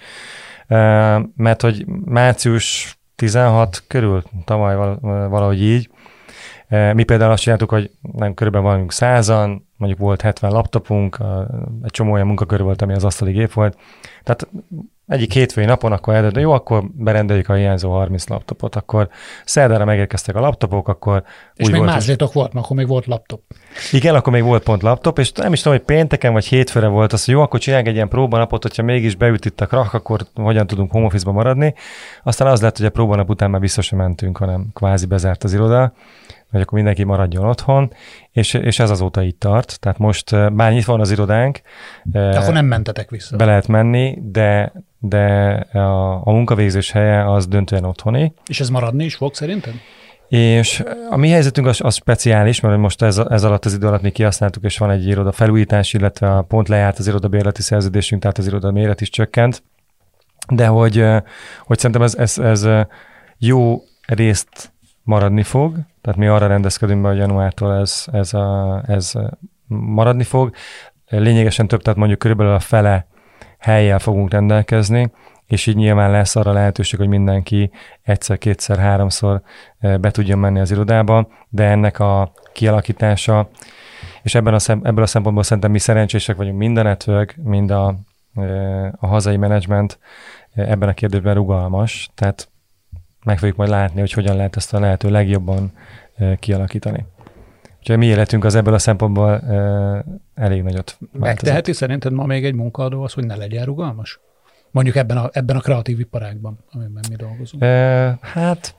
Speaker 3: Mert hogy március 16 körül, tavaly valahogy így, mi például azt csináltuk, hogy nem körülbelül vagyunk 100-an, mondjuk volt 70 laptopunk, egy csomó olyan munkakör volt, ami az asztali gép volt. Tehát egyik hétfői napon akkor jó, akkor berendeljük a hiányzó 30 laptopot, akkor szerdára megérkeztek a laptopok, akkor
Speaker 4: és
Speaker 3: úgy
Speaker 4: még
Speaker 3: volt,
Speaker 4: máslétok volt, akkor még volt laptop.
Speaker 3: Igen, akkor még volt pont laptop, és nem is tudom, hogy pénteken vagy hétfőre volt az, hogy jó, akkor csináljuk egy ilyen próbanapot, hogyha mégis beüt itt a krach, akkor hogyan tudunk home office-ba maradni. Aztán az lett, hogy a próbanap után már biztos sem mentünk, hanem kvázi bezárt az iroda, hogy akkor mindenki maradjon otthon, és ez azóta így tart. Tehát most bár nyitva van az irodánk.
Speaker 4: De akkor nem mentetek vissza.
Speaker 3: Be lehet menni, de a munkavégzés helye az döntően otthoni.
Speaker 4: És ez maradni is fog szerinted?
Speaker 3: És a mi helyzetünk az speciális, mert most ez alatt az idő alatt mi kihasználtuk, és van egy iroda felújítás, illetve pont lejárt az irodabérleti szerződésünk, tehát az iroda méret is csökkent. De hogy szerintem ez jó részt maradni fog, tehát mi arra rendezkedünk be, hogy januártól ez maradni fog. Lényegesen több, tehát mondjuk körülbelül a fele hellyel fogunk rendelkezni, és így nyilván lesz arra lehetőség, hogy mindenki egyszer, kétszer, háromszor be tudjon menni az irodába, de ennek a kialakítása, és ebből a szempontból szerintem mi szerencsések vagyunk, mind a network, mind a hazai menedzsment ebben a kérdésben rugalmas, tehát meg fogjuk majd látni, hogy hogyan lehet ezt a lehető legjobban kialakítani. Úgyhogy mi életünk az ebből a szempontból elég nagyot változott.
Speaker 4: Megteheti szerinted ma még egy munkaadó az, hogy ne legyen rugalmas? Mondjuk ebben a kreatív iparágban, amiben mi dolgozunk.
Speaker 3: Hát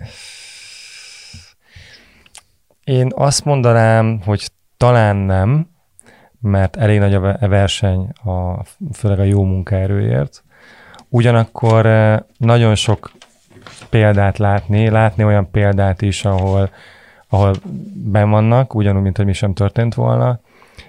Speaker 3: én azt mondanám, hogy talán nem, mert elég nagy a verseny, főleg a jó munkaerőért. Ugyanakkor nagyon sok példát látni olyan példát is, ahol benn vannak, ugyanúgy, mint hogy mi sem történt volna.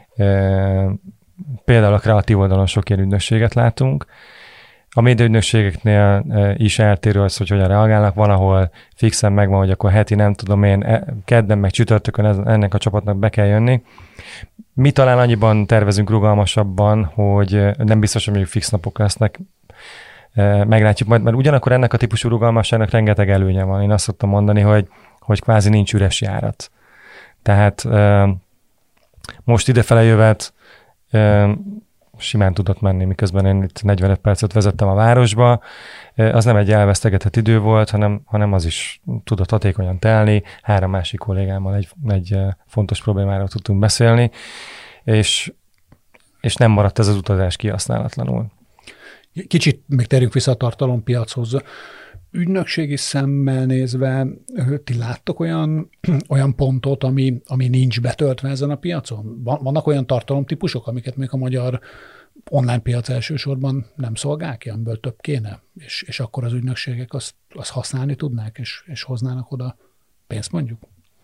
Speaker 3: Például a kreatív oldalon sok ilyen ügynökséget látunk. A médiaügynökségeknél is eltérő az, hogy hogyan reagálnak. Van, ahol fixen megvan, hogy akkor heti, nem tudom én, kedden meg csütörtökön ennek a csapatnak be kell jönni. Mi talán annyiban tervezünk rugalmasabban, hogy nem biztos, hogy mondjuk fix napok lesznek, meglátjuk majd, mert ugyanakkor ennek a típusú rugalmasságnak rengeteg előnye van. Én azt szoktam mondani, hogy kvázi nincs üres járat. Tehát most idefele jövet simán tudott menni, miközben én itt 45 percet vezettem a városba. Az nem egy elvesztegetett idő volt, hanem az is tudott hatékonyan telni. 3 másik kollégámmal egy fontos problémáról tudtunk beszélni, és nem maradt ez az utazás kihasználatlanul.
Speaker 4: Kicsit még térjünk vissza a tartalompiachoz. Ügynökségi szemmel nézve, ti láttok olyan pontot, ami nincs betöltve ezen a piacon? Vannak olyan tartalomtípusok, amiket még a magyar online piac elsősorban nem szolgál ki, amiből több kéne? És akkor az ügynökségek azt használni tudnák, és hoznának oda pénzt mondjuk?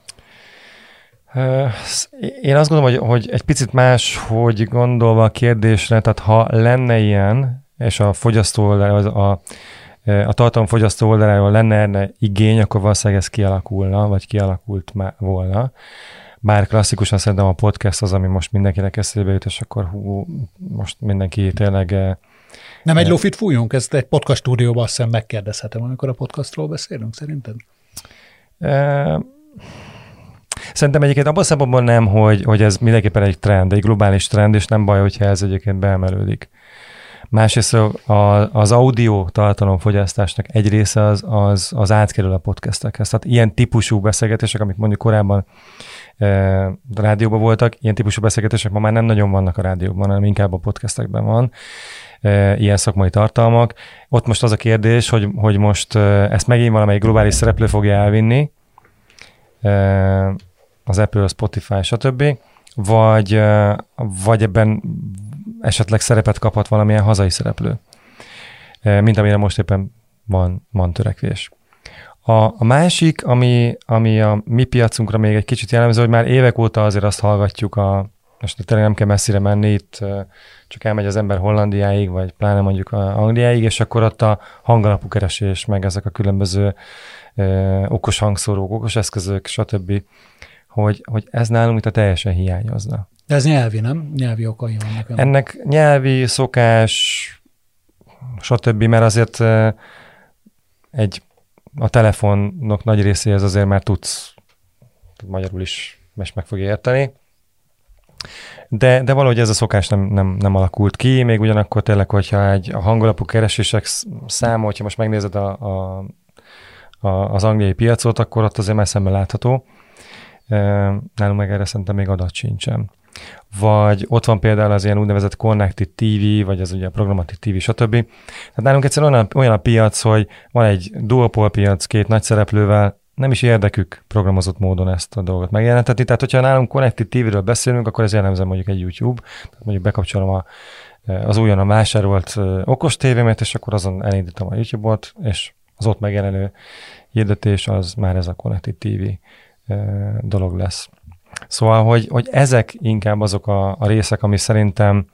Speaker 3: Én azt gondolom, hogy egy picit más, hogy gondolva a kérdésre, tehát ha lenne ilyen, és a fogyasztó oldalról, a tartalomfogyasztó oldaláról lenne erre igény, akkor valószínűleg ez kialakulna, vagy kialakult volna. Bár klasszikusan szerintem a podcast az, ami most mindenkinek eszébe jut, és akkor most mindenki tényleg...
Speaker 4: Nem egy lófit fújjunk? Ezt egy podcast stúdióban azt hiszem megkérdezhetem, amikor a podcastról beszélünk, szerinted?
Speaker 3: Szerintem egyébként abban a szempontból nem, hogy ez mindenképpen egy trend, egy globális trend, és nem baj, hogyha ez egyébként beemelődik. Másrészt az audio tartalomfogyasztásnak egy része az átkerül a podcastekhez. Tehát ilyen típusú beszélgetések, amik mondjuk korábban rádióban voltak, ilyen típusú beszélgetések ma már nem nagyon vannak a rádióban, hanem inkább a podcastekben van, ilyen szakmai tartalmak. Ott most az a kérdés, hogy most ezt megint valamelyik globális szereplő fogja elvinni, az Apple, a Spotify, stb., vagy ebben esetleg szerepet kaphat valamilyen hazai szereplő, mint amire most éppen van törekvés. A másik, ami a mi piacunkra még egy kicsit jellemző, hogy már évek óta azért azt hallgatjuk, most tényleg nem kell messzire menni, itt csak elmegy az ember Hollandiáig, vagy pláne mondjuk Angliáig, és akkor ott a hangalapú keresés, meg ezek a különböző okos hangszórók, okos eszközök, stb., hogy ez nálunk itt teljesen hiányozna.
Speaker 4: De ez nyelvi, nem? Nyelvi okai vannak.
Speaker 3: Ennek nyelvi, szokás, stb., mert azért a telefonok nagy részéhez azért már tudsz magyarul is meg fogja érteni. De valahogy ez a szokás nem alakult ki, még ugyanakkor tényleg, hogyha a hangalapú keresések száma, hogyha most megnézed az angliai piacot, akkor ott azért már szemben látható. Nálunk meg erre szerintem még adat sincsen. Vagy ott van például az ilyen úgynevezett Connected TV, vagy az ugye a Programmatic TV, stb. Tehát nálunk egyszerűen olyan a piac, hogy van egy duopol piac két nagy szereplővel, nem is érdekük programozott módon ezt a dolgot megjelentetni. Tehát, hogyha nálunk Connected TV-ről beszélünk, akkor ez jellemzően mondjuk egy YouTube. Tehát mondjuk bekapcsolom az újonnan vásárolt okos tévémet, és akkor azon elindítom a YouTube-ot, és az ott megjelenő hirdetés az már ez a Connected TV dolog lesz. Szóval, hogy ezek inkább azok a részek, ami szerintem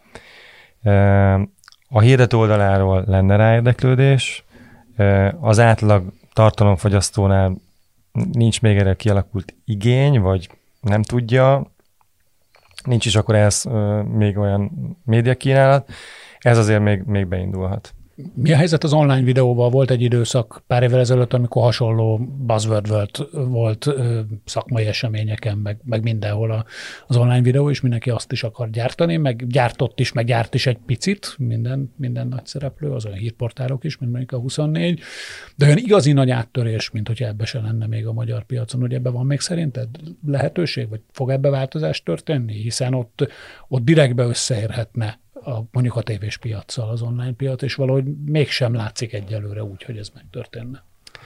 Speaker 3: a hirdető oldaláról lenne rá érdeklődés, az átlag tartalomfogyasztónál nincs még erre kialakult igény, vagy nem tudja, nincs is akkor ez még olyan médiakínálat, ez azért még beindulhat.
Speaker 4: Mi a helyzet az online videóval? Volt egy időszak pár évvel ezelőtt, amikor hasonló buzzword volt szakmai eseményeken, meg mindenhol az online videó, és mindenki azt is akar gyártani, meg gyártott is, meg gyárt is egy picit, minden nagy szereplő, az olyan hírportálok is, mint mondjuk a 24, de olyan igazi nagy áttörés, mint hogyha ebbe se lenne még a magyar piacon, hogy ebben van még szerinted lehetőség, vagy fog ebbe változás történni? Hiszen ott direktbe összeérhetne mondjuk a tévés piaccal az online piac, és valahogy mégsem látszik egyelőre úgy, hogy ez megtörténne.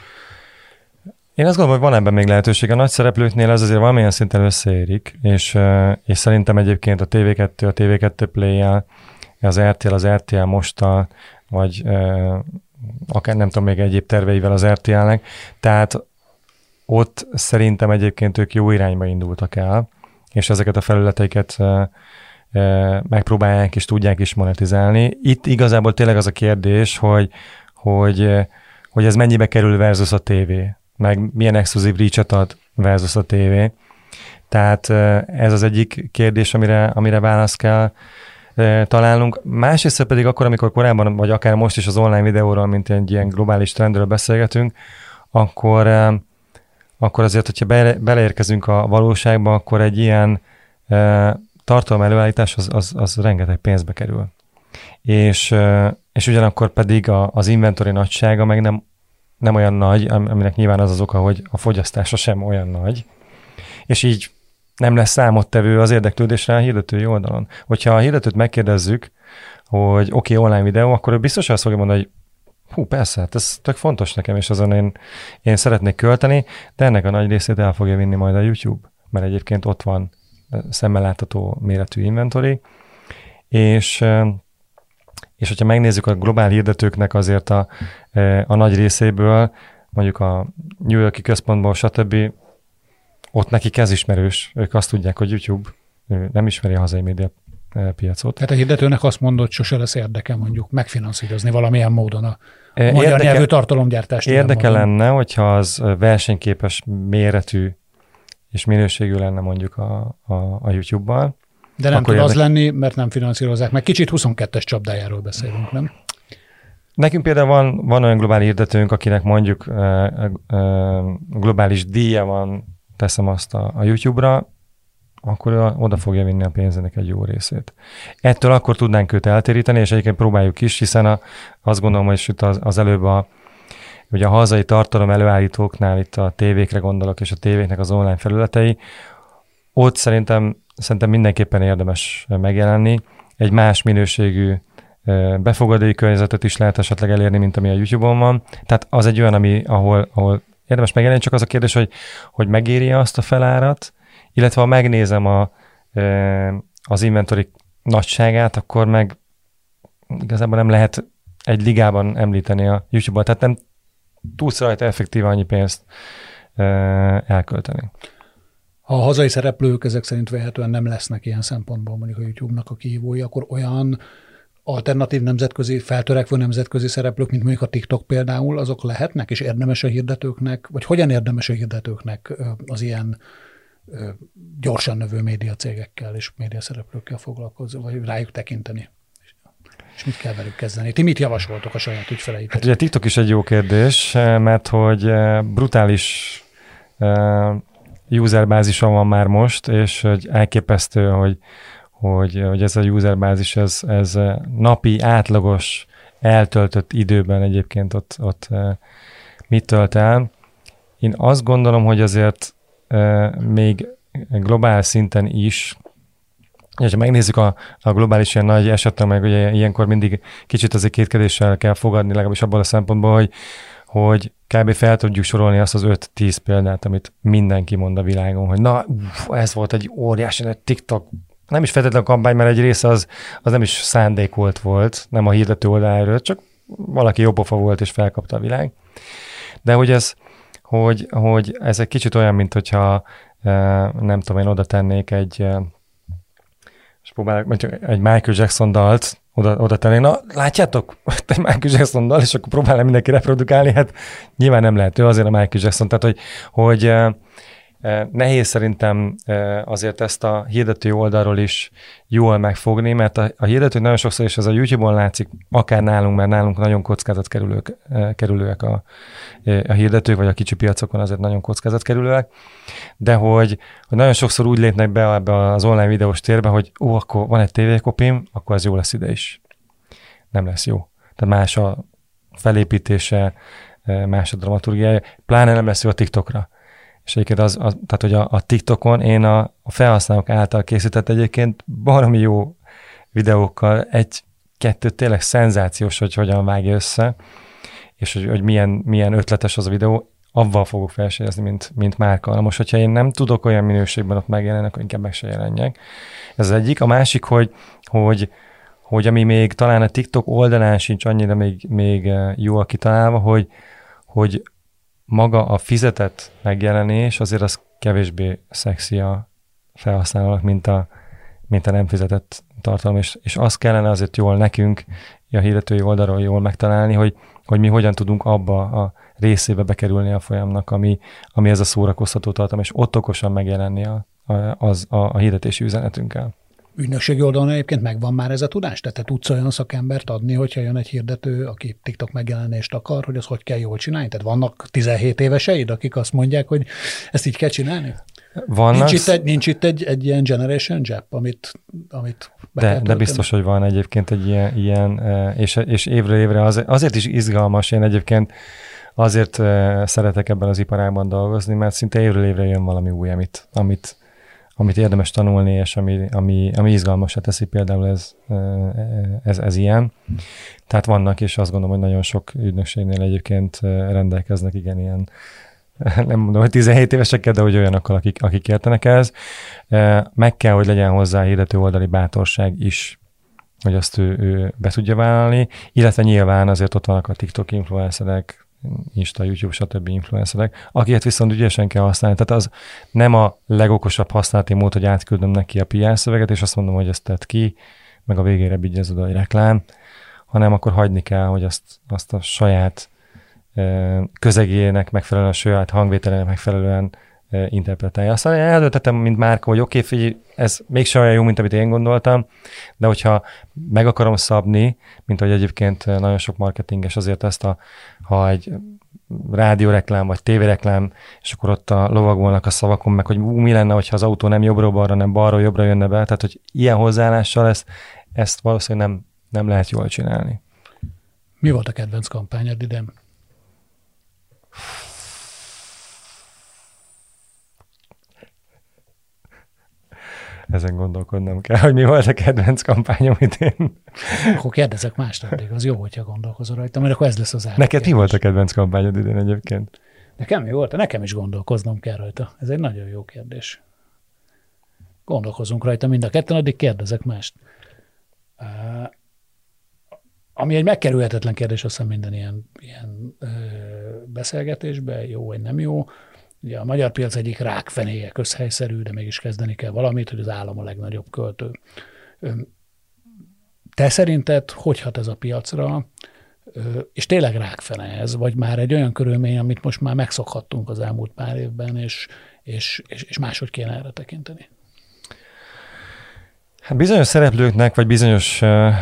Speaker 3: Én azt gondolom, hogy van ebben még lehetőség. A nagy szereplőknél ez azért valamilyen szinten összeérik, és szerintem egyébként a TV2, a TV2 Play-jel, az RTL Mosttal, vagy akár nem tudom, még egyéb terveivel az RTL-nek, tehát ott szerintem egyébként ők jó irányba indultak el, és ezeket a felületeiket megpróbálják és tudják is monetizálni. Itt igazából tényleg az a kérdés, hogy ez mennyibe kerül versus a tévé, meg milyen exkluzív reach-et ad versus a tévé. Tehát ez az egyik kérdés, amire választ kell találnunk. Másrészt pedig akkor, amikor korábban, vagy akár most is az online videóról, mint egy ilyen globális trendről beszélgetünk, akkor azért, hogyha beleérkezünk a valóságba, akkor egy ilyen tartalom előállítás az rengeteg pénzbe kerül. És ugyanakkor pedig az inventory nagysága meg nem olyan nagy, aminek nyilván az oka, hogy a fogyasztása sem olyan nagy, és így nem lesz számottevő az érdeklődésre a hirdetői oldalon. Hogyha a hirdetőt megkérdezzük, hogy oké, online videó, akkor ő biztos azt fogja mondani, hogy persze, hát ez tök fontos nekem, és azon én szeretnék költeni, de ennek a nagy részét el fogja vinni majd a YouTube, mert egyébként ott van szemmel látható méretű inventory, és hogyha megnézzük a globál hirdetőknek azért a nagy részéből, mondjuk a New York-i központból, stb., ott nekik ez ismerős, ők azt tudják, hogy YouTube nem ismeri a hazai média piacot.
Speaker 4: Tehát a hirdetőnek azt mondott, sose lesz érdeke mondjuk megfinanszírozni valamilyen módon a magyar nyelvű tartalomgyártást.
Speaker 3: Érdeke lenne, hogyha az versenyképes méretű és minőségű lenne mondjuk a YouTube-ban.
Speaker 4: De nem tud az lenni, mert nem finanszírozzák. Meg kicsit 22-es csapdájáról beszélünk, nem?
Speaker 3: Nekünk például van olyan globális hirdetőnk, akinek mondjuk globális díja van, teszem azt a YouTube-ra, akkor oda fogja vinni a pénzének egy jó részét. Ettől akkor tudnánk őt eltéríteni, és egyébként próbáljuk is, hiszen azt gondolom, hogy itt az előbb ugye a hazai tartalom előállítóknál, itt a tévékre gondolok, és a tévéknek az online felületei, ott szerintem mindenképpen érdemes megjelenni. Egy más minőségű befogadói környezetet is lehet esetleg elérni, mint ami a YouTube-on van. Tehát az egy olyan, ahol érdemes megjelenni, csak az a kérdés, hogy megéri azt a felárat, illetve ha megnézem az inventory nagyságát, akkor meg igazából nem lehet egy ligában említeni a YouTube-ban. Tehát nem tudsz rajta effektíve annyi pénzt elkölteni.
Speaker 4: Ha a hazai szereplők ezek szerint vélhetően nem lesznek ilyen szempontból mondjuk a YouTube-nak a kihívói, akkor olyan alternatív nemzetközi, feltörekvő nemzetközi szereplők, mint mondjuk a TikTok például, azok lehetnek, és érdemes a hirdetőknek, vagy hogyan érdemes a hirdetőknek az ilyen gyorsan növő médiacégekkel és médiaszereplőkkel foglalkozni, vagy rájuk tekinteni? És mit kell velük kezdeni? Ti mit javasoltok a saját ügyfeleitek?
Speaker 3: Hát ugye TikTok is egy jó kérdés, mert hogy brutális userbázison van már most, és hogy elképesztő, hogy ez a userbázis, ez napi átlagos eltöltött időben egyébként ott mit tölt el. Én azt gondolom, hogy azért még globális szinten is, ha megnézzük a globális ilyen nagy esetben, meg ugye ilyenkor mindig kicsit azért kétkedéssel kell fogadni, legalábbis abban a szempontból, hogy kb. Fel tudjuk sorolni azt az 5-10 példát, amit mindenki mond a világon, hogy na, ez volt egy óriási nagy TikTok, nem is feltétlenül kampány, mert egy része az nem is szándékolt volt, nem a hirdető oldaláról, csak valaki jobbofa volt és felkapta a világ. De hogy ez egy kicsit olyan, mint hogyha nem tudom, én oda tennék egy Michael Jackson dalt, oda tennék, na látjátok, egy Michael Jackson dal, és akkor próbálom mindenki reprodukálni, hát nyilván nem lehet, ő azért a Michael Jackson, tehát hogy nehéz szerintem azért ezt a hirdető oldalról is jól megfogni, mert a hirdetők nagyon sokszor, és ez a YouTube-on látszik, akár nálunk, mert nálunk nagyon kockázatkerülőek a hirdetők, vagy a kicsi piacokon azért nagyon kockázatkerülőek, de hogy nagyon sokszor úgy lépnek be ebbe az online videós térbe, hogy akkor van egy tévékopim, akkor ez jó lesz ide is. Nem lesz jó. Tehát más a felépítése, más a dramaturgiája, pláne nem lesz jó a TikTokra. És egyébként tehát, hogy a TikTokon én a felhasználók által készített egyébként baromi jó videókkal, egy-kettő tényleg szenzációs, hogy hogyan vágja össze, és hogy milyen ötletes az a videó, avval fogok felséryezni, mint márka. Na most, hogyha én nem tudok olyan minőségben ott megjelenni, akkor inkább meg se jelenjek. Ez az egyik. A másik, hogy ami még talán a TikTok oldalán sincs annyira még jól kitalálva, hogy maga a fizetett megjelenés azért az kevésbé szexi a felhasználónak, mint a nem fizetett tartalom, és azt kellene azért jól nekünk a hirdetői oldalról jól megtalálni, hogy mi hogyan tudunk abba a részébe bekerülni a folyamnak, ami ez a szórakoztató tartalom, és ott okosan megjelenni a hirdetési üzenetünkkel.
Speaker 4: Ügynökségi oldalon egyébként megvan már ez a tudás? Tehát te tudsz olyan szakembert adni, hogyha jön egy hirdető, aki TikTok megjelenést akar, hogy az hogy kell jól csinálni? Tehát vannak 17 éveseid, akik azt mondják, hogy ezt így kell csinálni?
Speaker 3: Vannak.
Speaker 4: Nincs itt egy ilyen generation gap, amit
Speaker 3: de biztos, hogy van egyébként egy ilyen és évről évre azért is izgalmas. Én egyébként azért szeretek ebben az iparágban dolgozni, mert szinte évről évre jön valami új, amit érdemes tanulni, és ami izgalmasra teszi, például ez ilyen. Tehát vannak, és azt gondolom, hogy nagyon sok ügynökségnél egyébként rendelkeznek ilyen, nem mondom, hogy 17 évesekkel, de hogy olyanokkal, akik értenek ehhez. Meg kell, hogy legyen hozzá hirdető oldali bátorság is, hogy azt ő be tudja vállalni, illetve nyilván azért ott vannak a TikTok influencerek, Insta, YouTube, stb. Influencerek, akiket viszont ügyesen kell használni. Tehát az nem a legokosabb használati mód, hogy átküldöm neki a PR szöveget, és azt mondom, hogy ezt tett ki, meg a végére vigyázz oda egy reklám, hanem akkor hagyni kell, hogy azt a saját közegének megfelelően, a saját hangvételének megfelelően interpretálja. Aztán eldöntettem, mint márka, hogy oké, figyelj, ez mégsem olyan jó, mint amit én gondoltam, de hogyha meg akarom szabni, mint ahogy egyébként nagyon sok marketinges azért ezt, ha egy rádióreklám vagy tévéreklám, és akkor ott lovagolnak a szavakon, meg hogy mi lenne, hogyha az autó nem jobbra-balra, nem balra-jobbra jönne be, tehát hogy ilyen hozzáállással ezt valószínűleg nem lehet jól csinálni.
Speaker 4: Mi volt a kedvenc kampányod idén?
Speaker 3: Ezen gondolkodnom kell, hogy mi volt a kedvenc kampányom idén.
Speaker 4: Akkor kérdezek más addig, az jó, hogyha gondolkozol rajta, mert akkor ez lesz az
Speaker 3: Neked mi volt a kedvenc kampányod idén egyébként?
Speaker 4: Nekem mi volt? Nekem is gondolkoznom kell rajta. Ez egy nagyon jó kérdés. Gondolkozunk rajta mind a ketten, addig kérdezek mást. Ami egy megkerülhetetlen kérdés, azt hiszem minden ilyen beszélgetésben, jó vagy nem jó. Ugye a magyar piac egyik rákfenéje, közhelyszerű, de mégis kezdeni kell valamit, hogy az állam a legnagyobb költő. Te szerinted hogy hat ez a piacra, és tényleg rákfene ez, vagy már egy olyan körülmény, amit most már megszokhattunk az elmúlt pár évben, és máshogy kéne erre tekinteni?
Speaker 3: Hát bizonyos szereplőknek, vagy bizonyos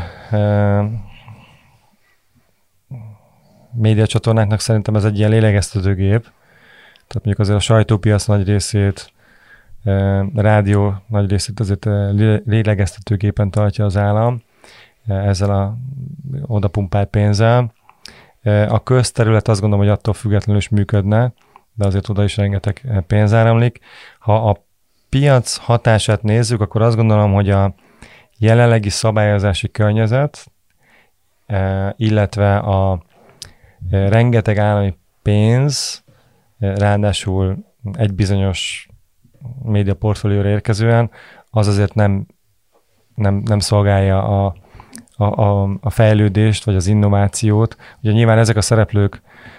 Speaker 3: médiacsatornáknak szerintem ez egy ilyen lélegeztetőgép. Tehát mondjuk azért a sajtópiac nagy részét, a rádió nagy részét azért lélegeztetőgépen tartja az állam, ezzel a odapumpált pénzzel. A közterület azt gondolom, hogy attól függetlenül is működne, de azért oda is rengeteg pénz áramlik. Ha a piac hatását nézzük, akkor azt gondolom, hogy a jelenlegi szabályozási környezet, illetve a rengeteg állami pénz, ráadásul egy bizonyos média portfólióra érkezően, az azért nem szolgálja a fejlődést, vagy az innovációt. Ugye nyilván ezek a szereplők,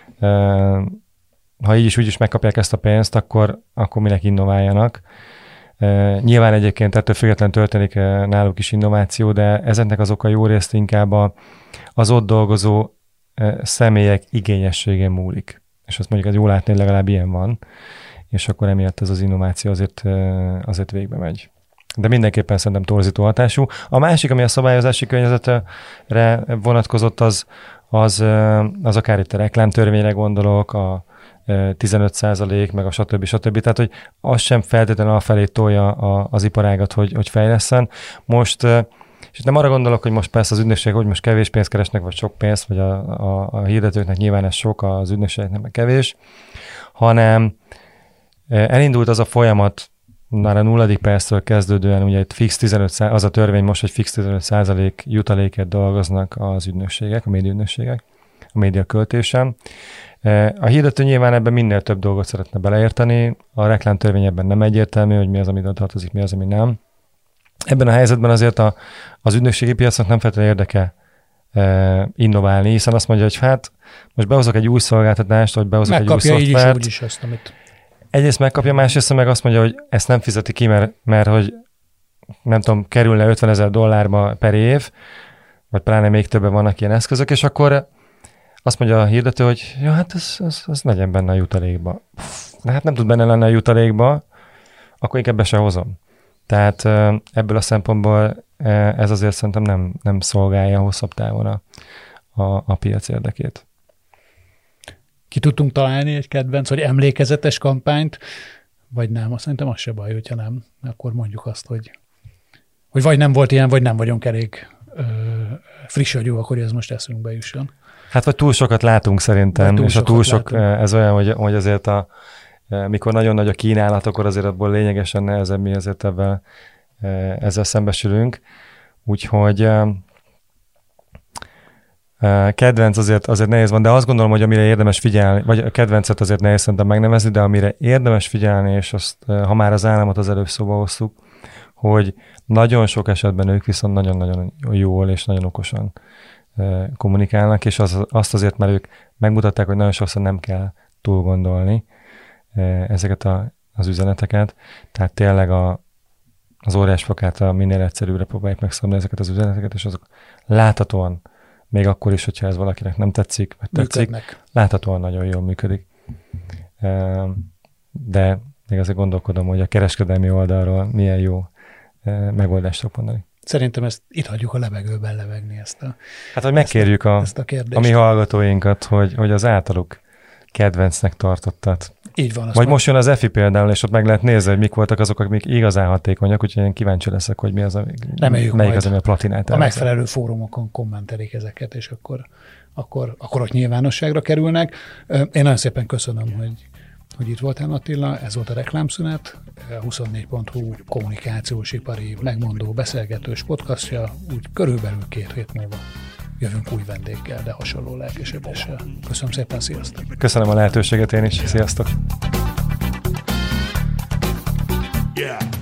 Speaker 3: ha így is úgy is megkapják ezt a pénzt, akkor minek innováljanak. Nyilván egyébként ettől függetlenül történik náluk is innováció, de ezeknek az oka jó részt inkább az ott dolgozó személyek igényességen múlik. És azt mondjuk, hogy jól látni, hogy legalább ilyen van, és akkor emiatt ez az innováció azért végbe megy. De mindenképpen szerintem torzító hatású. A másik, ami a szabályozási környezetre vonatkozott, az akár itt a reklámtörvényre gondolok, a 15%, meg a stb. Tehát, hogy az sem feltétlenül afelé tolja az iparágat, hogy fejlesszen. Most, és nem arra gondolok, hogy most persze az ügynökségek, hogy most kevés pénzt keresnek, vagy sok pénzt, vagy a hirdetőknek nyilván ez sok, az ügynökségeknek meg kevés, hanem elindult az a folyamat, már a 0. perctől kezdődően, ugye itt fix 15%, az a törvény most, hogy fix 15% jutalékért dolgoznak az ügynökségek, a médiaügynökségek, a média költésen. A hirdető nyilván ebben minél több dolgot szeretne beleérteni, a reklámtörvény ebben nem egyértelmű, hogy mi az, amit tartozik, mi az, ami nem. Ebben a helyzetben azért az ügynökségi piacnak nem feltétlenül érdeke innoválni, hiszen azt mondja, hogy hát most behozok egy új szolgáltatást, vagy behozok egy új szoftvert.
Speaker 4: Megkapja így is úgy is azt, amit...
Speaker 3: Egyrészt megkapja, másrészt meg azt mondja, hogy ezt nem fizeti ki, mert hogy nem tudom, kerülne $50,000 per év, vagy pláne még többen vannak ilyen eszközök, és akkor azt mondja a hirdető, hogy ja, hát ez legyen benne a jutalékba. De hát nem tud benne lenni a jutalékba, akkor inkább be se hozom. Tehát ebből a szempontból ez azért szerintem nem szolgálja hosszabb távon a piac érdekét.
Speaker 4: Ki tudtunk találni egy kedvenc, vagy emlékezetes kampányt, vagy nem? Azt szerintem az se baj, hogyha nem. Akkor mondjuk azt, hogy vagy nem volt ilyen, vagy nem vagyunk elég friss agyúak, hogy ez most eszünkbe jusson.
Speaker 3: Hát vagy túl sokat látunk szerintem, és a túl sok, ez olyan, hogy azért mikor nagyon nagy a kínálat, akkor azért abból lényegesen nehezebb, mi azért ezzel szembesülünk. Úgyhogy kedvenc azért nehéz van, de azt gondolom, hogy amire érdemes figyelni, vagy a kedvencet azért nehéz szerintem megnevezni, de amire érdemes figyelni, és azt, ha már az államot az előbb szóba hoztuk, hogy nagyon sok esetben ők viszont nagyon-nagyon jól és nagyon okosan kommunikálnak, és azt azért, mert ők megmutatták, hogy nagyon sokszor nem kell túl gondolni ezeket az üzeneteket, tehát tényleg az óriásfokát minél egyszerűbbre próbálják megszabni ezeket az üzeneteket, és azok láthatóan, még akkor is, hogyha ez valakinek nem tetszik, vagy tetszik, láthatóan nagyon jól működik. De még azért gondolkodom, hogy a kereskedelmi oldalról milyen jó megoldást tudok mondani.
Speaker 4: Szerintem ezt itt hagyjuk a levegőben levegni
Speaker 3: Hát, hogy megkérjük a mi hallgatóinkat, hogy az általuk kedvencnek tartottat.
Speaker 4: Így van.
Speaker 3: Vagy most jön az EFI például, és ott meg lehet nézni, hogy mik voltak azok, amik igazán hatékonyak, úgyhogy én kíváncsi leszek, hogy melyik az, ami a platinát.
Speaker 4: A megfelelő fórumokon kommentelik ezeket, és akkor ott nyilvánosságra kerülnek. Én nagyon szépen köszönöm, hogy itt voltál, Attila. Ez volt a Reklámszünet, 24.hu kommunikációs, ipari, megmondó, beszélgetős podcastja, úgy körülbelül 2 hét múlva jövünk új vendéggel, de hasonló lelkesedéssel. Köszönöm szépen, sziasztok!
Speaker 3: Köszönöm a lehetőséget én is, sziasztok!
Speaker 2: Yeah.